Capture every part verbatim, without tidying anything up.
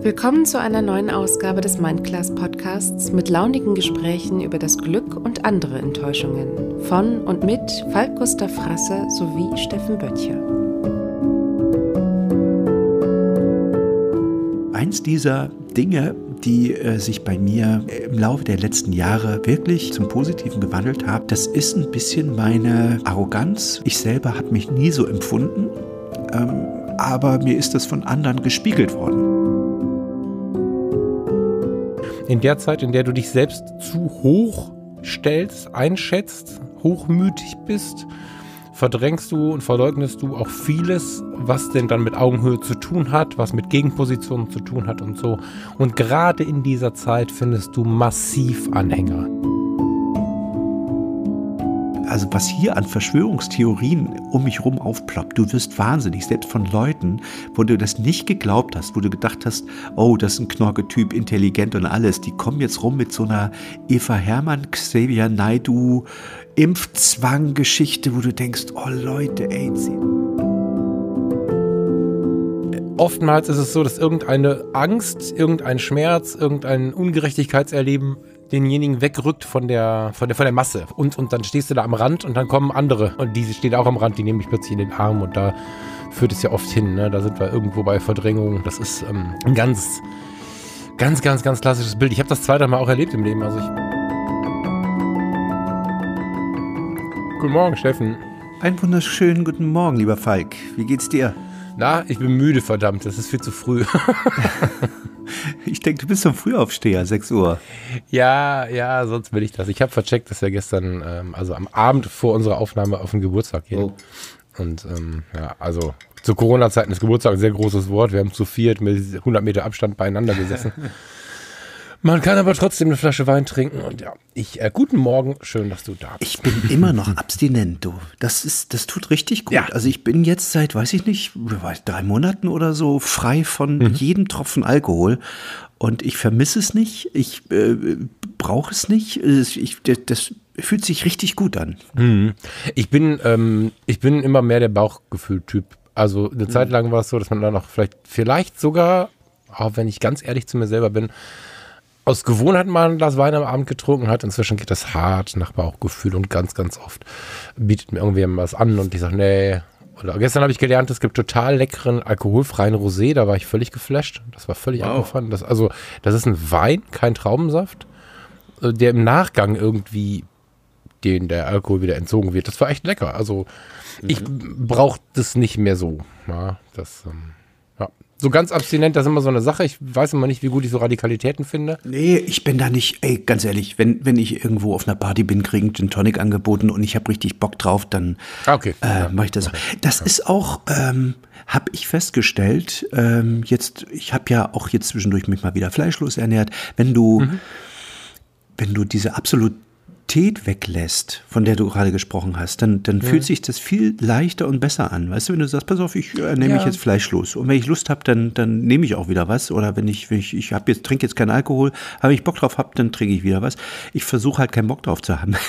Willkommen zu einer neuen Ausgabe des Mindclass Podcasts mit launigen Gesprächen über das Glück und andere Enttäuschungen von und mit Falk Gustav Frasse sowie Steffen Böttcher. Eins dieser Dinge, die äh, sich bei mir im Laufe der letzten Jahre wirklich zum Positiven gewandelt haben, das ist ein bisschen meine Arroganz. Ich selber habe mich nie so empfunden, ähm, aber mir ist das von anderen gespiegelt worden. In der Zeit, in der du dich selbst zu hoch stellst, einschätzt, hochmütig bist, verdrängst du und verleugnest du auch vieles, was denn dann mit Augenhöhe zu tun hat, was mit Gegenpositionen zu tun hat und so. Und gerade in dieser Zeit findest du massiv Anhänger. Also was hier an Verschwörungstheorien um mich rum aufploppt, du wirst wahnsinnig, selbst von Leuten, wo du das nicht geglaubt hast, wo du gedacht hast, oh, das ist ein Knorke-Typ, intelligent und alles, die kommen jetzt rum mit so einer Eva Hermann, Xavier Naidoo, Impfzwang-Geschichte, wo du denkst, oh Leute, ey. Oftmals ist es so, dass irgendeine Angst, irgendein Schmerz, irgendein Ungerechtigkeitserleben denjenigen wegrückt von der, von der, von der Masse. Und, und dann stehst du da am Rand und dann kommen andere. Und die stehen auch am Rand, die nehmen dich plötzlich in den Arm. Und da führt es ja oft hin. Ne? Da sind wir irgendwo bei Verdrängung. Das ist ähm, ein ganz, ganz, ganz, ganz klassisches Bild. Ich habe das zweite Mal auch erlebt im Leben. Also ich Guten Morgen, Steffen. Einen wunderschönen guten Morgen, lieber Falk. Wie geht's dir? Na, ich bin müde, verdammt. Das ist viel zu früh. Ich denke, du bist so ein Frühaufsteher, sechs Uhr. Ja, ja, sonst will ich das. Ich habe vercheckt, dass wir gestern, ähm, also am Abend vor unserer Aufnahme auf den Geburtstag gehen. Oh. Und ähm, ja, also zu Corona-Zeiten ist Geburtstag ein sehr großes Wort. Wir haben zu viert mit hundert Meter Abstand beieinander gesessen. Man kann aber trotzdem eine Flasche Wein trinken und ja, ich, äh, guten Morgen, schön, dass du da bist. Ich bin immer noch abstinent, du. Das ist, das tut richtig gut. Ja. Also ich bin jetzt seit, weiß ich nicht, drei Monaten oder so frei von mhm. jedem Tropfen Alkohol und ich vermisse es nicht, ich äh, brauche es nicht, ich, das fühlt sich richtig gut an. Mhm. Ich bin, ähm, ich bin immer mehr der Bauchgefühl-Typ. Also eine mhm. Zeit lang war es so, dass man dann auch vielleicht, vielleicht sogar, auch wenn ich ganz ehrlich zu mir selber bin, aus Gewohnheit mal ein Glas Wein am Abend getrunken hat. Inzwischen geht das hart nach Bauchgefühl und ganz, ganz oft bietet mir irgendwer was an und ich sage, nee. Oder gestern habe ich gelernt, es gibt total leckeren, alkoholfreien Rosé, da war ich völlig geflasht. Das war völlig wow. abgefahren. Das, also, das ist ein Wein, kein Traubensaft, der im Nachgang irgendwie den der Alkohol wieder entzogen wird. Das war echt lecker. Also, mhm. ich brauche das nicht mehr so. Ja, das, ähm, ja. So ganz abstinent, das ist immer so eine Sache. Ich weiß immer nicht, wie gut ich so Radikalitäten finde. Nee, ich bin da nicht, ey, ganz ehrlich, wenn, wenn ich irgendwo auf einer Party bin, kriege ich Gin Tonic angeboten und ich habe richtig Bock drauf, dann okay. äh, ja. mache ich das. Okay. Das ja. ist auch, ähm, habe ich festgestellt, ähm, jetzt, ich habe ja auch jetzt zwischendurch mich mal wieder fleischlos ernährt, wenn du, mhm. wenn du diese absolut weglässt, von der du gerade gesprochen hast, dann, dann ja. fühlt sich das viel leichter und besser an. Weißt du, wenn du sagst, pass auf, ich äh, nehme ja. mich jetzt fleischlos. Und wenn ich Lust habe, dann, dann nehme ich auch wieder was. Oder wenn ich, wenn ich, ich hab jetzt, trinke jetzt keinen Alkohol, aber ich Bock drauf habe, dann trinke ich wieder was. Ich versuche halt keinen Bock drauf zu haben.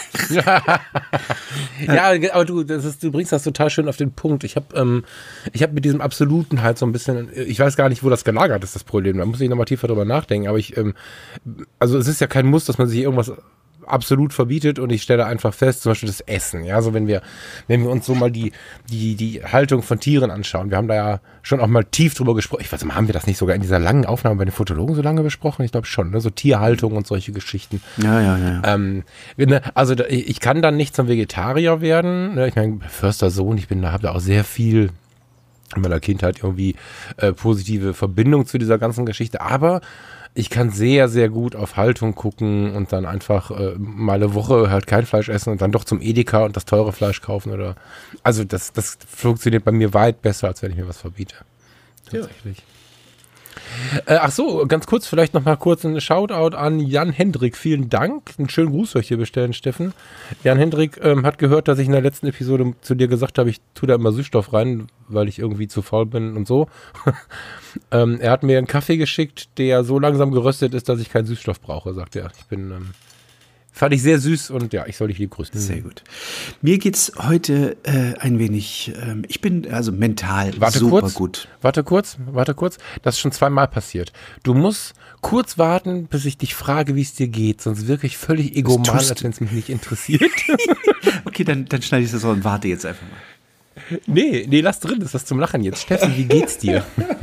Ja, aber du, das ist, du bringst das total schön auf den Punkt. Ich habe ähm, ich hab mit diesem Absoluten halt so ein bisschen, ich weiß gar nicht, wo das gelagert ist, das Problem. Da muss ich nochmal tiefer drüber nachdenken. Aber ich, ähm, also es ist ja kein Muss, dass man sich irgendwas absolut verbietet und ich stelle einfach fest, zum Beispiel das Essen, ja, so wenn wir, wenn wir uns so mal die, die, die Haltung von Tieren anschauen, wir haben da ja schon auch mal tief drüber gesprochen, ich weiß nicht, haben wir das nicht sogar in dieser langen Aufnahme bei den Fotologen so lange besprochen? Ich glaube schon, ne? So Tierhaltung und solche Geschichten. Ja, ja, ja. Ähm, ne, also da, ich kann dann nicht zum Vegetarier werden, ne? Ich meine, Förstersohn, ich bin da, habe da auch sehr viel in meiner Kindheit irgendwie äh, positive Verbindung zu dieser ganzen Geschichte, aber ich kann sehr, sehr gut auf Haltung gucken und dann einfach äh, mal eine Woche halt kein Fleisch essen und dann doch zum Edeka und das teure Fleisch kaufen oder, also das, das funktioniert bei mir weit besser, als wenn ich mir was verbiete. Tatsächlich. Ja. Äh, ach so, ganz kurz, vielleicht noch mal kurz ein Shoutout an Jan Hendrik. Vielen Dank. Einen schönen Gruß soll ich hier bestellen, Steffen. Jan Hendrik ähm, hat gehört, dass ich in der letzten Episode zu dir gesagt habe, ich tue da immer Süßstoff rein, weil ich irgendwie zu faul bin und so. ähm, er hat mir einen Kaffee geschickt, der so langsam geröstet ist, dass ich keinen Süßstoff brauche, sagt er. Ich bin ähm, Fand ich sehr süß und ja, ich soll dich lieb grüßen. Sehr gut. Mir geht's heute äh, ein wenig, ähm, ich bin also mental warte super kurz, gut. Warte kurz, warte kurz. Das ist schon zweimal passiert. Du musst kurz warten, bis ich dich frage, wie es dir geht. Sonst wirklich völlig egoman, als wenn es mich nicht interessiert. Okay, dann, dann schneide ich das so und warte jetzt einfach mal. Nee, nee, lass drin, das ist das zum Lachen jetzt. Steffen, wie geht's dir?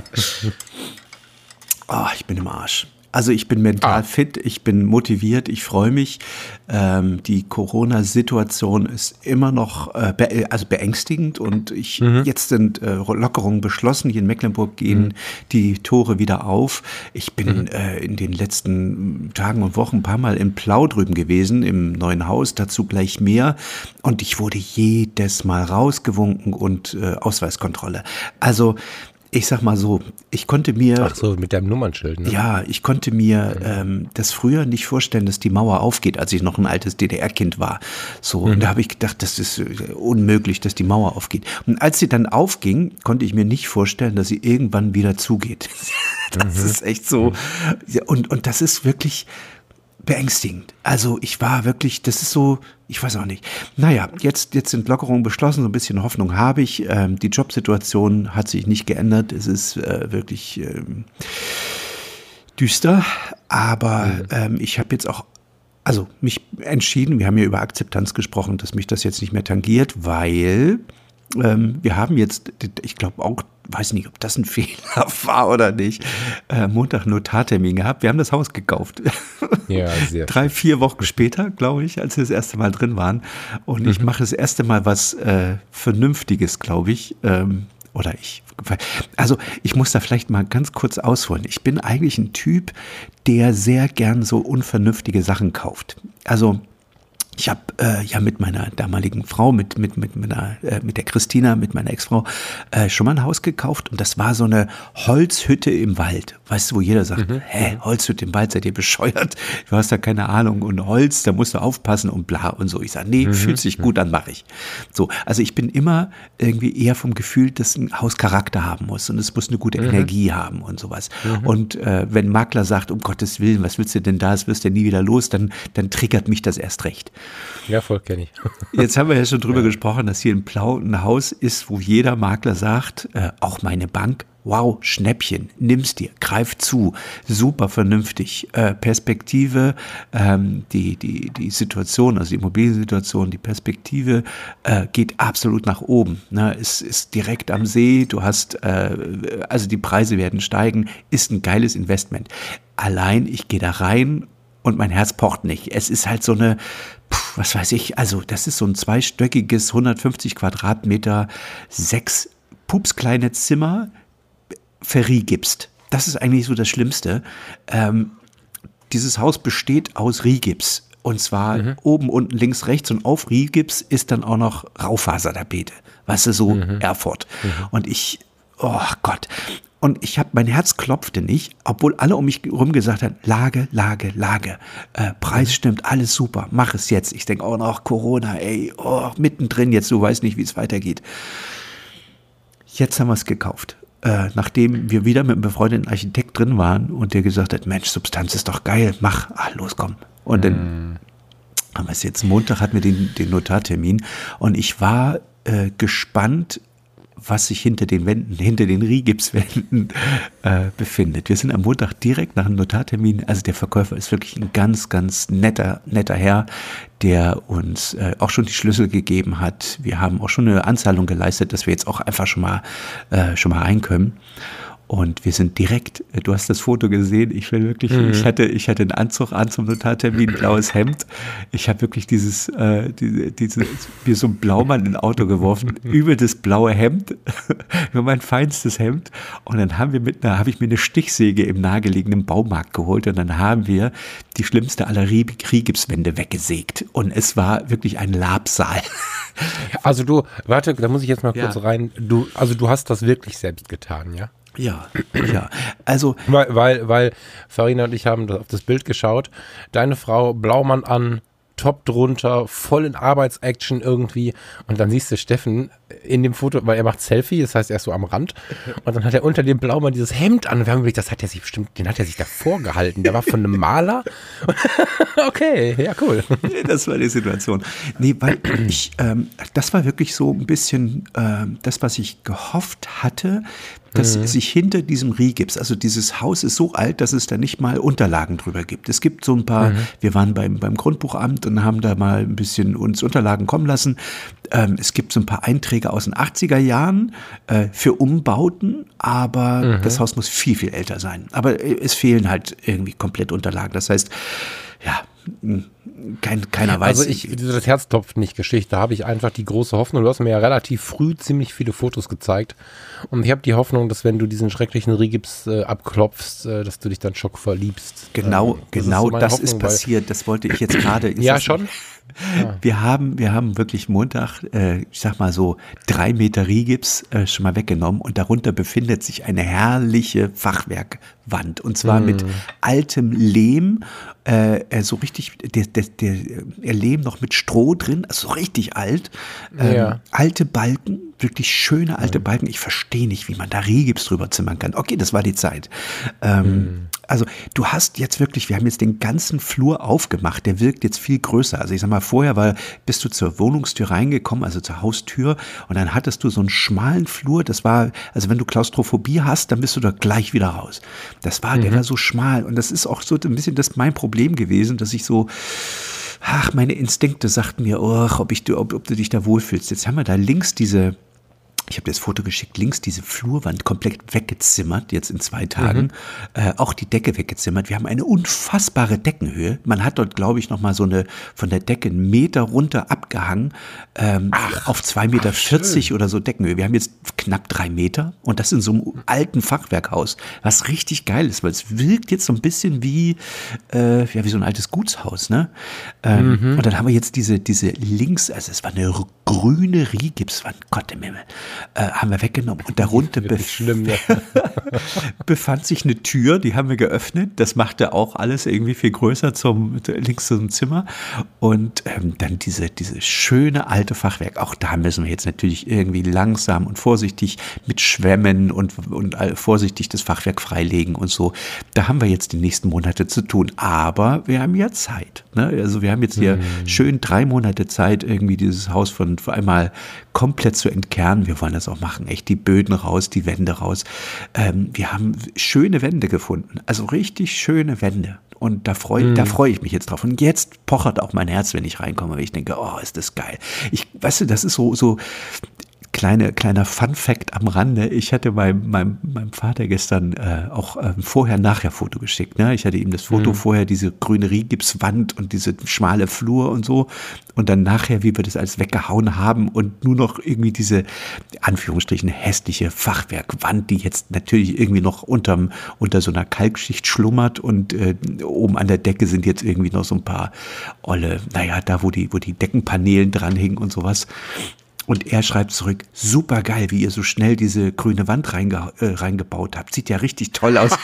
Oh, ich bin im Arsch. Also ich bin mental ah. fit, ich bin motiviert, ich freue mich. Ähm, die Corona-Situation ist immer noch äh, be- also beängstigend und ich mhm. jetzt sind äh, Lockerungen beschlossen. Hier in Mecklenburg gehen mhm. die Tore wieder auf. Ich bin mhm. äh, in den letzten Tagen und Wochen ein paar Mal in Plau drüben gewesen, im neuen Haus, dazu gleich mehr. Und ich wurde jedes Mal rausgewunken und äh, Ausweiskontrolle. Also ich sag mal so, ich konnte mir... Ach so, mit deinem Nummernschild, ne? Ja, ich konnte mir ähm, das früher nicht vorstellen, dass die Mauer aufgeht, als ich noch ein altes D D R-Kind war. So, mhm. und da habe ich gedacht, das ist unmöglich, dass die Mauer aufgeht. Und als sie dann aufging, konnte ich mir nicht vorstellen, dass sie irgendwann wieder zugeht. Das mhm. ist echt so. Und, und das ist wirklich... beängstigend. Also ich war wirklich, das ist so, ich weiß auch nicht. Naja, jetzt, jetzt sind Lockerungen beschlossen, so ein bisschen Hoffnung habe ich. Ähm, die Jobsituation hat sich nicht geändert. Es ist äh, wirklich ähm, düster, aber mhm. ähm, ich habe jetzt auch, also mich entschieden, wir haben ja über Akzeptanz gesprochen, dass mich das jetzt nicht mehr tangiert, weil ähm, wir haben jetzt, ich glaube auch, weiß nicht, ob das ein Fehler war oder nicht, äh, Montag Notartermin gehabt. Wir haben das Haus gekauft. Ja, sehr Drei, vier Wochen später, glaube ich, als wir das erste Mal drin waren. Und mhm. ich mache das erste Mal was äh, Vernünftiges, glaube ich. Ähm, oder ich, also ich muss da vielleicht mal ganz kurz ausholen. Ich bin eigentlich ein Typ, der sehr gern so unvernünftige Sachen kauft. Also ich habe äh, ja mit meiner damaligen Frau, mit mit mit meiner, äh, mit der Christina, mit meiner Ex-Frau äh, schon mal ein Haus gekauft und das war so eine Holzhütte im Wald. Weißt du, wo jeder sagt, mhm. hä, Holzhütte im Wald, seid ihr bescheuert? Du hast da keine Ahnung und Holz, da musst du aufpassen und bla und so. Ich sage, nee, mhm. fühlt sich gut an, mache ich. So, also ich bin immer irgendwie eher vom Gefühl, dass ein Haus Charakter haben muss und es muss eine gute mhm. Energie haben und sowas. Mhm. Und äh, wenn ein Makler sagt, um Gottes Willen, was willst du denn da, das wirst du nie wieder los, dann, dann triggert mich das erst recht. Ja, voll kenne ich. Jetzt haben wir ja schon drüber ja. gesprochen, dass hier in Plau ein Haus ist, wo jeder Makler sagt, äh, auch meine Bank, wow, Schnäppchen, nimm's dir, greif zu, super vernünftig, äh, Perspektive, ähm, die, die, die Situation, also die Immobiliensituation, die Perspektive äh, geht absolut nach oben, ne? Es ist direkt am See, du hast, äh, also die Preise werden steigen, ist ein geiles Investment. Allein, ich gehe da rein und mein Herz pocht nicht. Es ist halt so eine, pff, was weiß ich, also das ist so ein zweistöckiges, hundertfünfzig Quadratmeter, sechs pupskleine Zimmer, verriegipst. Das ist eigentlich so das Schlimmste. Ähm, dieses Haus besteht aus Riehgips. Und zwar mhm. oben, unten, links, rechts und auf Riehgips ist dann auch noch Raufasertapete. Weißt du, so mhm. Erfurt. Mhm. Und ich, oh Gott. Und ich habe, mein Herz klopfte nicht, obwohl alle um mich herum gesagt haben, Lage, Lage, Lage, äh, Preis stimmt, alles super, mach es jetzt. Ich denke, oh noch Corona, ey, oh, mittendrin jetzt, du weißt nicht, wie es weitergeht. Jetzt haben wir es gekauft. Äh, nachdem wir wieder mit einem befreundeten Architekt drin waren und der gesagt hat, Mensch, Substanz ist doch geil, mach, ah, los, komm. Und dann mm. haben wir es jetzt, Montag hatten wir den, den Notartermin und ich war äh, gespannt, was sich hinter den Wänden, hinter den Riehgipswänden äh, befindet. Wir sind am Montag direkt nach dem Notartermin, also der Verkäufer ist wirklich ein ganz, ganz netter, netter Herr, der uns äh, auch schon die Schlüssel gegeben hat. Wir haben auch schon eine Anzahlung geleistet, dass wir jetzt auch einfach schon mal, äh, schon mal rein können. Und wir sind direkt, du hast das Foto gesehen, ich will wirklich, mhm. ich hatte, ich hatte einen Anzug an zum Notartermin, ein blaues Hemd. Ich habe wirklich dieses, äh, diese, diese, mir so ein Blaumann in ein Auto geworfen, über das blaue Hemd, über mein feinstes Hemd. Und dann haben wir mit einer, habe ich mir eine Stichsäge im nahegelegenen Baumarkt geholt und dann haben wir die schlimmste aller Riehgipswände weggesägt. Und es war wirklich ein Labsaal. Also du, warte, da muss ich jetzt mal kurz ja. rein. Du, also du hast das wirklich selbst getan, ja? Ja, ja, also. Weil, weil, weil Farina und ich haben auf das Bild geschaut. Deine Frau, Blaumann an, Top drunter, voll in Arbeitsaction irgendwie. Und dann siehst du Steffen in dem Foto, weil er macht Selfie, das heißt, er ist so am Rand. Und dann hat er unter dem Blaumann dieses Hemd an. Und wir haben überlegt, das hat er sich bestimmt, den hat er sich davor gehalten. Der war von einem Maler. Okay, ja, cool. Das war die Situation. Nee, weil ich, ähm, das war wirklich so ein bisschen äh, das, was ich gehofft hatte, dass mhm. sich hinter diesem Riehgips, also dieses Haus ist so alt, dass es da nicht mal Unterlagen drüber gibt. Es gibt so ein paar, mhm. wir waren beim, beim Grundbuchamt und haben da mal ein bisschen uns Unterlagen kommen lassen. Ähm, es gibt so ein paar Einträge aus den achtziger Jahren äh, für Umbauten, aber mhm. das Haus muss viel, viel älter sein. Aber es fehlen halt irgendwie komplett Unterlagen. Das heißt, ja, kein, keiner weiß. Also ich, das Herz klopft nicht Geschichte, da habe ich einfach die große Hoffnung, du hast mir ja relativ früh ziemlich viele Fotos gezeigt und ich habe die Hoffnung, dass wenn du diesen schrecklichen Riehgips äh, abklopfst, äh, dass du dich dann schock verliebst. Genau, ähm, das genau ist so das Hoffnung, ist passiert, das wollte ich jetzt gerade. Ja, schon. Ja. Wir haben, wir haben wirklich Montag, äh, ich sag mal so, drei Meter Riehgips äh, schon mal weggenommen und darunter befindet sich eine herrliche Fachwerkwand und zwar mm. mit altem Lehm, äh, so richtig, der, der, der, der Lehm noch mit Stroh drin, also richtig alt, ähm, ja. alte Balken, wirklich schöne alte mhm. Balken. Ich verstehe nicht, wie man da Riehgips drüber zimmern kann. Okay, das war die Zeit. Ähm, mhm. Also du hast jetzt wirklich, wir haben jetzt den ganzen Flur aufgemacht, der wirkt jetzt viel größer. Also ich sag mal, vorher war, bist du zur Wohnungstür reingekommen, also zur Haustür und dann hattest du so einen schmalen Flur, das war, also wenn du Klaustrophobie hast, dann bist du da gleich wieder raus. Das war, mhm. der war so schmal und das ist auch so ein bisschen das mein Problem gewesen, dass ich so, ach, meine Instinkte sagten mir, oh, ob, ich, ob, ob du dich da wohlfühlst. Jetzt haben wir da links diese, ich habe dir das Foto geschickt, links diese Flurwand komplett weggezimmert, jetzt in zwei Tagen. Mhm. Äh, auch die Decke weggezimmert. Wir haben eine unfassbare Deckenhöhe. Man hat dort, glaube ich, nochmal so eine von der Decke einen Meter runter abgehangen, ähm, ach, auf zwei Meter vierzig oder so Deckenhöhe. Wir haben jetzt knapp drei Meter und das in so einem alten Fachwerkhaus, was richtig geil ist, weil es wirkt jetzt so ein bisschen wie, äh, ja, wie so ein altes Gutshaus, ne? Ähm, mhm. Und dann haben wir jetzt diese, diese links, also es war eine grüne Riehgipswand, Gott im Himmel. Äh, haben wir weggenommen und darunter bef- schlimm, ja. befand sich eine Tür, die haben wir geöffnet, das machte auch alles irgendwie viel größer zum links zum Zimmer und ähm, dann diese, diese schöne alte Fachwerk, auch da müssen wir jetzt natürlich irgendwie langsam und vorsichtig mit Schwämmen und, und vorsichtig das Fachwerk freilegen und so, da haben wir jetzt die nächsten Monate zu tun, aber wir haben ja Zeit, ne? Also wir haben jetzt hier hm. schön drei Monate Zeit, irgendwie dieses Haus von vor einmal komplett zu entkernen. Wir wollen das auch machen, echt die Böden raus, die Wände raus. Ähm, wir haben schöne Wände gefunden, also richtig schöne Wände. Und da freue mm. da freu ich mich jetzt drauf. Und jetzt pochert auch mein Herz, wenn ich reinkomme, weil ich denke, oh, ist das geil. Ich, weißt du, das ist so, so kleine, kleiner Fun-Fact am Rande. Ich hatte meinem, meinem, meinem Vater gestern äh, auch ähm, Vorher-Nachher-Foto geschickt. Ne? Ich hatte ihm das Foto mm. vorher, diese grüne Riehgipswand und diese schmale Flur und so. Und dann nachher, wie wir das alles weggehauen haben und nur noch irgendwie diese, Anführungsstrichen, hässliche Fachwerkwand, die jetzt natürlich irgendwie noch unterm, unter so einer Kalkschicht schlummert und äh, oben an der Decke sind jetzt irgendwie noch so ein paar olle, naja, da wo die, wo die Deckenpaneelen dranhingen und sowas. Und er schreibt zurück, super geil, wie ihr so schnell diese grüne Wand reinge- äh, reingebaut habt. Sieht ja richtig toll aus.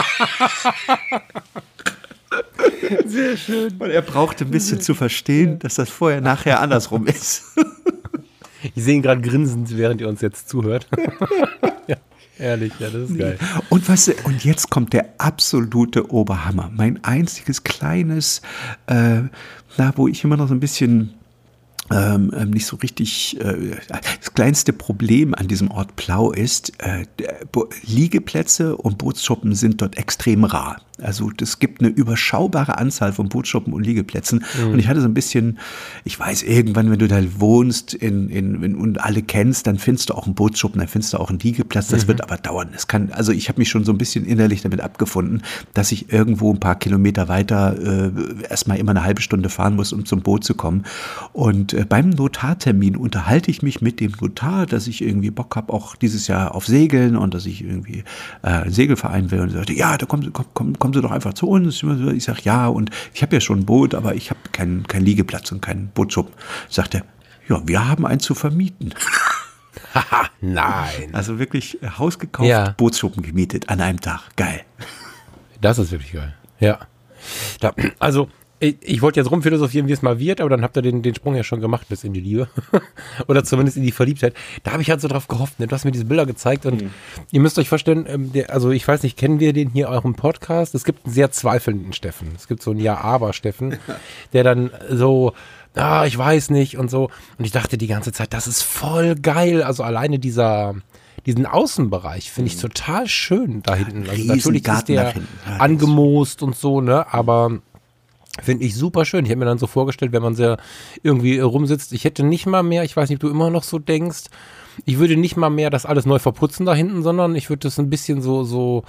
Sehr schön. Und er brauchte ein bisschen zu verstehen, dass das vorher nachher andersrum ist. Ich sehe ihn gerade grinsend, während ihr uns jetzt zuhört. Ja, ehrlich, ja, das ist geil. Und weißt du, und jetzt kommt der absolute Oberhammer. Mein einziges kleines, äh, na, wo ich immer noch so ein bisschen Ähm, nicht so richtig, äh, das kleinste Problem an diesem Ort Plau ist, äh, Bo- Liegeplätze und Bootsschuppen sind dort extrem rar. Also es gibt eine überschaubare Anzahl von Bootsschuppen und Liegeplätzen mhm. und ich hatte so ein bisschen, ich weiß, irgendwann, wenn du da wohnst in, in, in, und alle kennst, dann findest du auch einen Bootsschuppen, dann findest du auch einen Liegeplatz, das mhm. wird aber dauern. Es kann, also ich habe mich schon so ein bisschen innerlich damit abgefunden, dass ich irgendwo ein paar Kilometer weiter äh, erstmal immer eine halbe Stunde fahren muss, um zum Boot zu kommen. Und äh, beim Notartermin unterhalte ich mich mit dem Notar, dass ich irgendwie Bock habe, auch dieses Jahr auf Segeln und dass ich irgendwie äh, einen Segelverein will. Und er sagte, ja, da kommen, komm, komm, kommen Sie doch einfach zu uns. Ich sage, ja, und ich habe ja schon ein Boot, aber ich habe keinen kein Liegeplatz und keinen Bootsschuppen. Sagt er, ja, wir haben einen zu vermieten. Haha, nein. Also wirklich Haus gekauft, ja. Bootsschuppen gemietet an einem Tag. Geil. Das ist wirklich geil. Ja. Da, also Ich, ich wollte jetzt rumphilosophieren, wie es mal wird, aber dann habt ihr den, den Sprung ja schon gemacht bis in die Liebe. Oder zumindest in die Verliebtheit. Da habe ich halt so drauf gehofft, ne? Du hast mir diese Bilder gezeigt und mhm. ihr müsst euch vorstellen, ähm, der, also ich weiß nicht, kennen wir den hier auch im Podcast? Es gibt einen sehr zweifelnden Steffen. Es gibt so einen Ja-Aber-Steffen, der dann so, ah, ich weiß nicht und so. Und ich dachte die ganze Zeit, das ist voll geil. Also alleine dieser... Diesen Außenbereich finde ich total schön da hinten. Also natürlich ist der ja, angemoost und so, ne? Aber finde ich super schön. Ich habe mir dann so vorgestellt, wenn man sehr irgendwie rumsitzt, ich hätte nicht mal mehr, ich weiß nicht, ob du immer noch so denkst, ich würde nicht mal mehr das alles neu verputzen da hinten, sondern ich würde das ein bisschen so, so,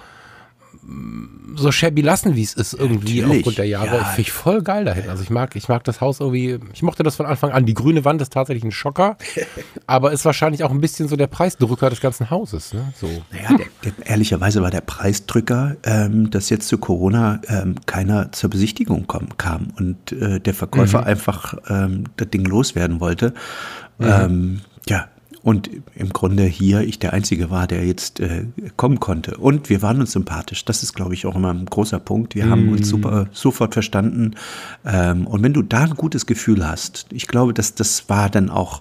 so shabby lassen, wie es ist irgendwie ja, aufgrund der Jahre. Ja. Finde ich voll geil dahin. Also ich mag, ich mag das Haus irgendwie, ich mochte das von Anfang an. Die grüne Wand ist tatsächlich ein Schocker, aber ist wahrscheinlich auch ein bisschen so der Preisdrücker des ganzen Hauses. Ne? So. Naja, der, der, ehrlicherweise war der Preisdrücker, ähm, dass jetzt zu Corona ähm, keiner zur Besichtigung kom, kam und äh, der Verkäufer mhm. einfach ähm, das Ding loswerden wollte. Mhm. Ähm, ja. Und im Grunde hier ich der Einzige war, der jetzt äh, kommen konnte. Und wir waren uns sympathisch. Das ist, glaube ich, auch immer ein großer Punkt. Wir mm. haben uns super sofort verstanden. Ähm, und wenn du da ein gutes Gefühl hast, ich glaube, dass das war dann auch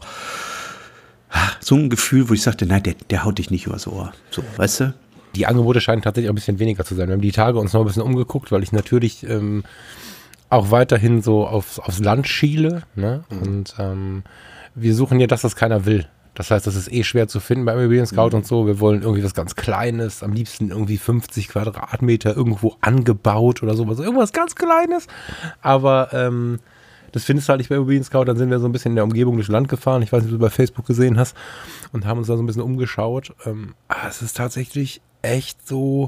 ach, so ein Gefühl, wo ich sagte, nein, der, der haut dich nicht übers Ohr. So, weißt du? Die Angebote scheinen tatsächlich auch ein bisschen weniger zu sein. Wir haben die Tage uns noch ein bisschen umgeguckt, weil ich natürlich ähm, auch weiterhin so aufs, aufs Land schiele. Ne? Mm. Und ähm, wir suchen ja das, was keiner will. Das heißt, das ist eh schwer zu finden bei Immobilien Scout mhm. und so. Wir wollen irgendwie was ganz Kleines, am liebsten irgendwie fünfzig Quadratmeter irgendwo angebaut oder sowas. Irgendwas ganz Kleines. Aber ähm, das findest du halt nicht bei Immobilien Scout. Dann sind wir so ein bisschen in der Umgebung durchs Land gefahren. Ich weiß nicht, ob du bei Facebook gesehen hast. Und haben uns da so ein bisschen umgeschaut. Ähm, aber es ist tatsächlich echt so...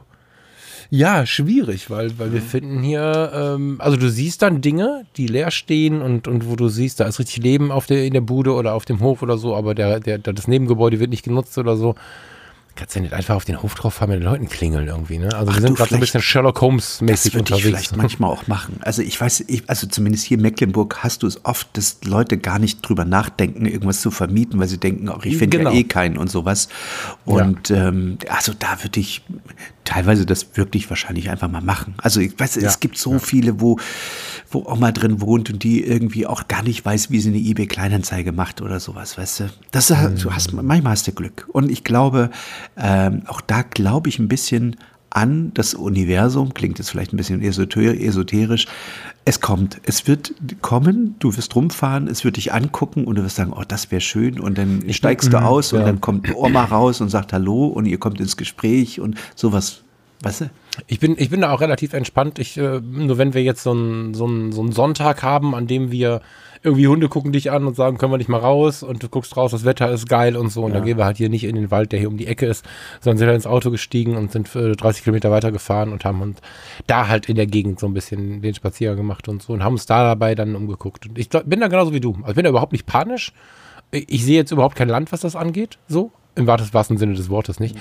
Ja, schwierig, weil, weil wir finden hier, ähm, also du siehst dann Dinge, die leer stehen und, und wo du siehst, da ist richtig Leben auf der, in der Bude oder auf dem Hof oder so, aber der, der, das Nebengebäude wird nicht genutzt oder so. Kannst du ja nicht einfach auf den Hof drauf fahren, mit den Leuten klingeln irgendwie, ne? Also Ach, wir sind gerade so ein bisschen Sherlock Holmes-mäßig unterwegs. Das würde ich vielleicht manchmal auch machen. Also ich weiß, ich, also zumindest hier in Mecklenburg hast du es oft, dass Leute gar nicht drüber nachdenken, irgendwas zu vermieten, weil sie denken, auch ich finde genau. ja eh keinen und sowas. Und ja. ähm, also da würde ich teilweise das wirklich wahrscheinlich einfach mal machen. Also ich weiß, ja. es gibt so ja. viele, wo, wo Oma drin wohnt und die irgendwie auch gar nicht weiß, wie sie eine eBay-Kleinanzeige macht oder sowas, weißt du. Das, mhm. du hast, manchmal hast du Glück. Und ich glaube, ähm, auch da glaube ich ein bisschen an das Universum, klingt jetzt vielleicht ein bisschen esoterisch, es kommt, es wird kommen, du wirst rumfahren, es wird dich angucken und du wirst sagen, oh, das wäre schön und dann ich steigst du aus ja. und dann kommt Oma raus und sagt Hallo und ihr kommt ins Gespräch und sowas, weißt du? Ich bin, ich bin da auch relativ entspannt, ich, äh, nur wenn wir jetzt so einen so einen, so einen Sonntag haben, an dem wir irgendwie Hunde gucken dich an und sagen, können wir nicht mal raus und du guckst raus, das Wetter ist geil und so und ja. dann gehen wir halt hier nicht in den Wald, der hier um die Ecke ist, sondern sind halt ins Auto gestiegen und sind dreißig Kilometer weiter gefahren und haben uns da halt in der Gegend so ein bisschen den Spaziergang gemacht und so und haben uns da dabei dann umgeguckt. Und ich glaub, bin da genauso wie du. Also ich bin da überhaupt nicht panisch. Ich sehe jetzt überhaupt kein Land, was das angeht, so. Im wahrsten Sinne des Wortes nicht.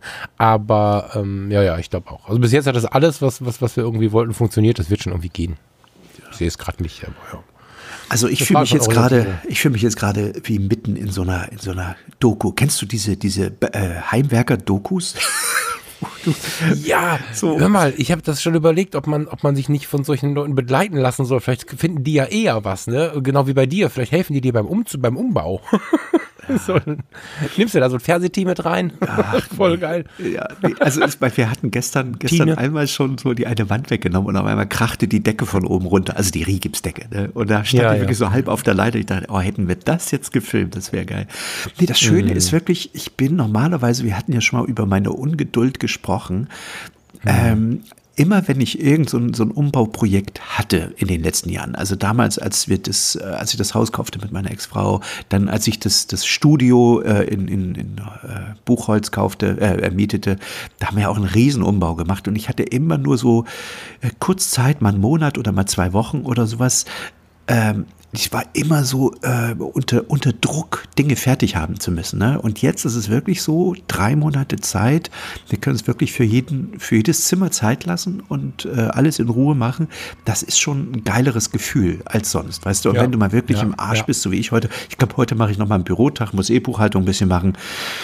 Aber ähm, ja, ja, ich glaube auch. Also bis jetzt hat das alles, was, was, was wir irgendwie wollten, funktioniert. Das wird schon irgendwie gehen. Ich sehe es gerade nicht, aber ja. Also ich fühle mich jetzt gerade, ich fühle mich jetzt gerade wie mitten in so einer, in so einer Doku. Kennst du diese, diese äh, Heimwerker-Dokus? Ja, so. Hör mal, ich habe das schon überlegt, ob man, ob man sich nicht von solchen Leuten begleiten lassen soll. Vielleicht finden die ja eher was, ne? Genau wie bei dir. Vielleicht helfen die dir beim, Umzug, beim Umbau. Ja. So, nimmst du da so ein Fernsehteam mit rein? Ach, voll geil. Ja, nee, also ist, wir hatten gestern, gestern einmal schon so die eine Wand weggenommen und auf einmal krachte die Decke von oben runter, also die Rigipsdecke. Ne? Und da stand ja, ich wirklich ja. so halb auf der Leiter. Ich dachte, oh, hätten wir das jetzt gefilmt, das wäre geil. Nee, das Schöne mhm. ist wirklich, ich bin normalerweise, wir hatten ja schon mal über meine Ungeduld gesprochen, mhm. ähm, immer wenn ich irgend so ein, so ein Umbauprojekt hatte in den letzten Jahren, also damals, als wir das, als ich das Haus kaufte mit meiner Ex-Frau, dann als ich das, das Studio äh, in, in, in äh, Buchholz kaufte, äh, mietete, da haben wir auch einen Riesenumbau gemacht und ich hatte immer nur so äh, kurz Zeit, mal einen Monat oder mal zwei Wochen oder sowas. Ähm, ich war immer so äh, unter, unter Druck, Dinge fertig haben zu müssen. Ne? Und jetzt ist es wirklich so, drei Monate Zeit. Wir können es wirklich für jeden, für jedes Zimmer Zeit lassen und äh, alles in Ruhe machen. Das ist schon ein geileres Gefühl als sonst. Weißt du, und ja. wenn du mal wirklich ja. im Arsch ja. bist, so wie ich heute, ich glaube, heute mache ich noch mal einen Bürotag, muss eh Buchhaltung ein bisschen machen.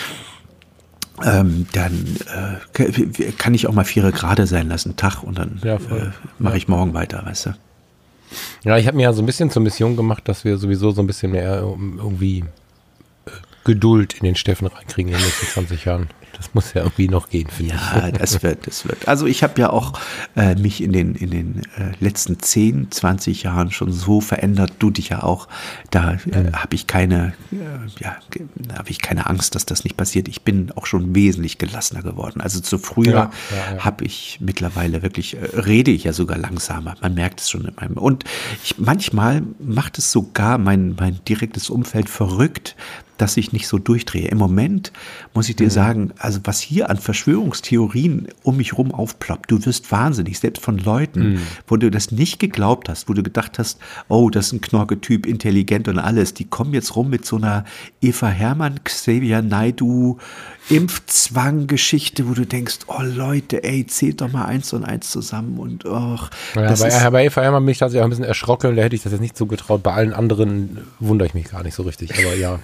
Ähm, dann äh, kann ich auch mal vier Grad sein lassen, Tag, und dann ja, äh, mache ja. ich morgen weiter, weißt du. Ja, ich habe mir ja so ein bisschen zur Mission gemacht, dass wir sowieso so ein bisschen mehr irgendwie äh, Geduld in den Steffen reinkriegen in den nächsten zwanzig Jahren. Das muss ja irgendwie noch gehen, finde ich. Ja, das wird, das wird. Also ich habe ja auch äh, mich in den, in den äh, letzten zehn, zwanzig Jahren schon so verändert, du dich ja auch. Da äh, mhm. habe ich keine, äh, ja, habe ich keine Angst, dass das nicht passiert. Ich bin auch schon wesentlich gelassener geworden. Also zu früher ja, ja, ja. habe ich mittlerweile wirklich, äh, rede ich ja sogar langsamer. Man merkt es schon in meinem. Und ich, manchmal macht es sogar mein, mein direktes Umfeld verrückt, dass ich nicht so durchdrehe. Im Moment muss ich dir mhm. sagen, also was hier an Verschwörungstheorien um mich rum aufploppt, du wirst wahnsinnig, selbst von Leuten, mhm. wo du das nicht geglaubt hast, wo du gedacht hast, oh, das ist ein Knorke-Typ, intelligent und alles, die kommen jetzt rum mit so einer Eva Hermann, Xavier Naidoo, Impfzwang-Geschichte, wo du denkst, oh Leute, ey, zählt doch mal eins und eins zusammen und och. Ja, das bei, ist, bei Eva Hermann bin ich tatsächlich auch ein bisschen erschrocken, da hätte ich das jetzt nicht so getraut. Bei allen anderen wundere ich mich gar nicht so richtig, aber ja.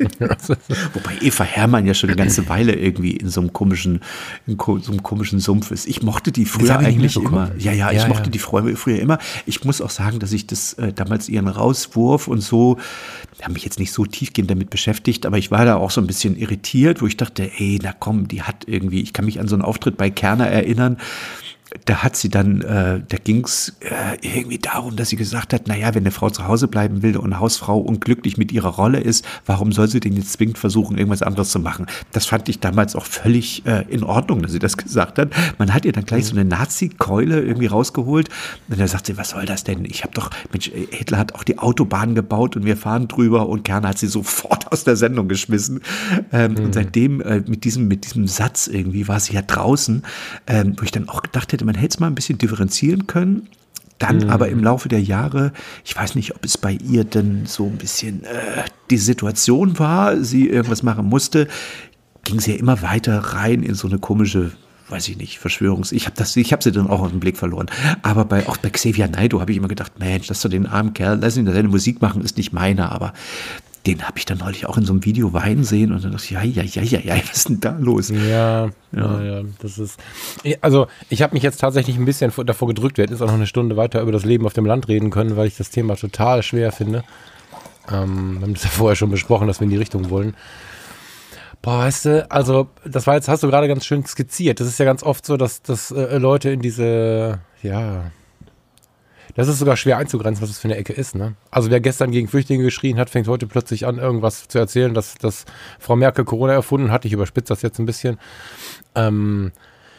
Wobei Eva Hermann ja schon eine ganze Weile irgendwie in so einem komischen, in so einem komischen Sumpf ist. Ich mochte die früher eigentlich immer. Ja, ja, ich ja, mochte ja. die früher, früher immer. Ich muss auch sagen, dass ich das äh, damals ihren Rauswurf und so, habe mich jetzt nicht so tiefgehend damit beschäftigt, aber ich war da auch so ein bisschen irritiert, wo ich dachte, ey, na komm, die hat irgendwie, ich kann mich an so einen Auftritt bei Kerner erinnern, da hat sie dann, äh, da ging es äh, irgendwie darum, dass sie gesagt hat, naja, wenn eine Frau zu Hause bleiben will und eine Hausfrau unglücklich mit ihrer Rolle ist, warum soll sie denn jetzt zwingend versuchen, irgendwas anderes zu machen? Das fand ich damals auch völlig äh, in Ordnung, dass sie das gesagt hat. Man hat ihr dann gleich so eine Nazi-Keule irgendwie rausgeholt und dann sagt sie, was soll das denn? Ich habe doch, Mensch, Hitler hat auch die Autobahn gebaut und wir fahren drüber und Kerner hat sie sofort aus der Sendung geschmissen. Ähm, mhm. Und seitdem äh, mit diesem, mit diesem Satz irgendwie war sie ja draußen, ähm, wo ich dann auch gedacht hätte, man hätte es mal ein bisschen differenzieren können. Dann mhm. aber im Laufe der Jahre, ich weiß nicht, ob es bei ihr denn so ein bisschen äh, die Situation war, sie irgendwas machen musste, ging sie ja immer weiter rein in so eine komische, weiß ich nicht, Verschwörungs... Ich habe das, ich habe sie dann auch aus dem Blick verloren. Aber bei, auch bei Xavier Naidoo habe ich immer gedacht, Mensch, lass doch den armen Kerl, lass ihn seine Musik machen, ist nicht meiner, aber den habe ich dann neulich auch in so einem Video weinen sehen und dann dachte ich, ja, ja, ja, ja, ja, was ist denn da los? Ja, ja, ja, ja das ist, also ich habe mich jetzt tatsächlich ein bisschen davor gedrückt, wir hätten jetzt auch noch eine Stunde weiter über das Leben auf dem Land reden können, weil ich das Thema total schwer finde. Ähm, wir haben das ja vorher schon besprochen, dass wir in die Richtung wollen. Boah, weißt du, also das war jetzt, hast du gerade ganz schön skizziert. Das ist ja ganz oft so, dass, dass äh, Leute in diese, ja... Das ist sogar schwer einzugrenzen, was das für eine Ecke ist, ne? Also wer gestern gegen Flüchtlinge geschrien hat, fängt heute plötzlich an, irgendwas zu erzählen, dass, dass Frau Merkel Corona erfunden hat. Ich überspitze das jetzt ein bisschen. Ähm,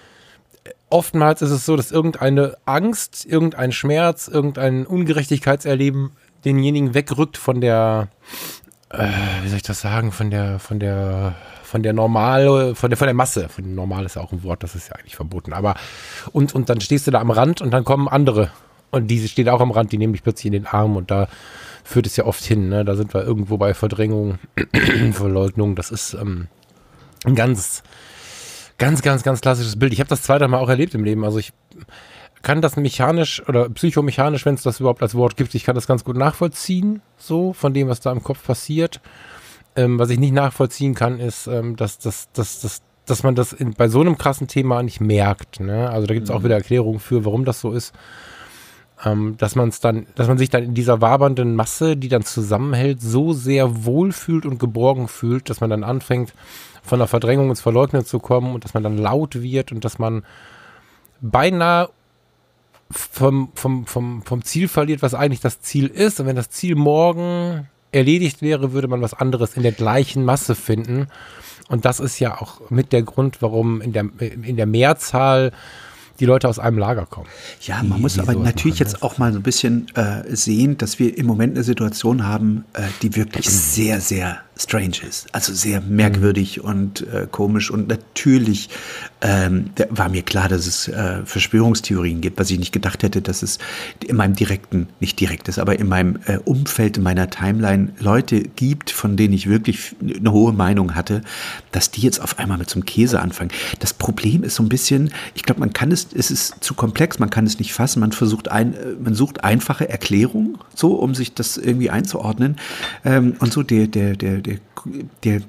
oftmals ist es so, dass irgendeine Angst, irgendein Schmerz, irgendein Ungerechtigkeitserleben denjenigen wegrückt von der, äh, wie soll ich das sagen, von der, von der, von der Normale, von der, von der Masse. Von normal ist auch ein Wort, das ist ja eigentlich verboten. Aber und, und dann stehst du da am Rand und dann kommen andere. Und diese steht auch am Rand, die nehmen dich plötzlich in den Arm und da führt es ja oft hin, ne? Da sind wir irgendwo bei Verdrängung, Verleugnung. Das ist ähm, ein ganz, ganz, ganz, ganz klassisches Bild. Ich habe das zweite Mal auch erlebt im Leben. Also ich kann das mechanisch oder psychomechanisch, wenn es das überhaupt als Wort gibt, ich kann das ganz gut nachvollziehen, so von dem, was da im Kopf passiert. Ähm, was ich nicht nachvollziehen kann, ist, ähm, dass, dass, dass, dass, dass man das in, bei so einem krassen Thema nicht merkt, ne? Also da gibt es auch wieder Erklärungen für, warum das so ist. Ähm, dass man es dann, dass man sich dann in dieser wabernden Masse, die dann zusammenhält, so sehr wohlfühlt und geborgen fühlt, dass man dann anfängt, von der Verdrängung ins Verleugnen zu kommen und dass man dann laut wird und dass man beinahe vom, vom, vom, vom Ziel verliert, was eigentlich das Ziel ist. Und wenn das Ziel morgen erledigt wäre, würde man was anderes in der gleichen Masse finden. Und das ist ja auch mit der Grund, warum in der, in der Mehrzahl die Leute aus einem Lager kommen. Ja, man die, muss aber natürlich jetzt auch mal so ein bisschen äh, sehen, dass wir im Moment eine Situation haben, äh, die wirklich sehr, sehr strange ist. Also sehr merkwürdig mhm. und äh, komisch. Und natürlich ähm, war mir klar, dass es äh, Verschwörungstheorien gibt, was ich nicht gedacht hätte, dass es in meinem direkten, nicht direktes, aber in meinem äh, Umfeld, in meiner Timeline Leute gibt, von denen ich wirklich eine hohe Meinung hatte, dass die jetzt auf einmal mit so einem Käse anfangen. Das Problem ist so ein bisschen, ich glaube, man kann es, es ist zu komplex, man kann es nicht fassen, man versucht ein, man sucht einfache Erklärungen, so, um sich das irgendwie einzuordnen. Ähm, und so der, der, der, der, der, der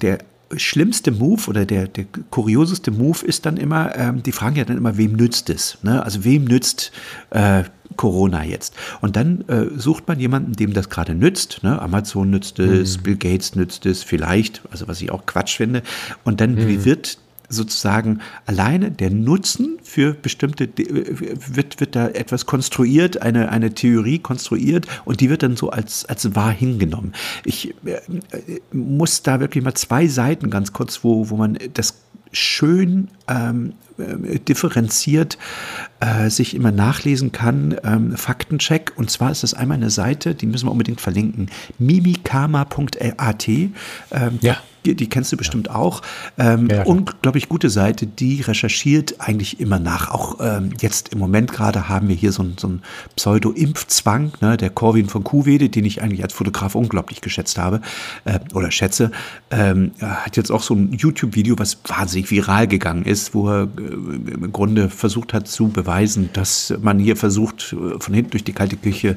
schlimmste Move oder der, der kurioseste Move ist dann immer, ähm, die fragen ja dann immer, wem nützt es? Ne? Also wem nützt äh, Corona jetzt? Und dann äh, sucht man jemanden, dem das gerade nützt. Ne? Amazon nützt es, mhm. Bill Gates nützt es vielleicht, also was ich auch Quatsch finde. Und dann mhm. wird sozusagen alleine der Nutzen für bestimmte, wird, wird da etwas konstruiert, eine, eine Theorie konstruiert und die wird dann so als, als wahr hingenommen. Ich äh, muss da wirklich mal zwei Seiten ganz kurz, wo, wo man das schön ähm, äh, differenziert äh, sich immer nachlesen kann, ähm, Faktencheck. Und zwar ist das einmal eine Seite, die müssen wir unbedingt verlinken, mimikama punkt a t. Ähm, ja. Die, die kennst du bestimmt ja. auch. Ähm, ja, unglaublich gute Seite, die recherchiert eigentlich immer nach. Auch ähm, jetzt im Moment gerade haben wir hier so, so einen Pseudo-Impfzwang, ne, der Corwin von Kuhwede, den ich eigentlich als Fotograf unglaublich geschätzt habe äh, oder schätze, ähm, hat jetzt auch so ein YouTube-Video, was wahnsinnig viral gegangen ist, wo er äh, im Grunde versucht hat zu beweisen, dass man hier versucht, von hinten durch die kalte Küche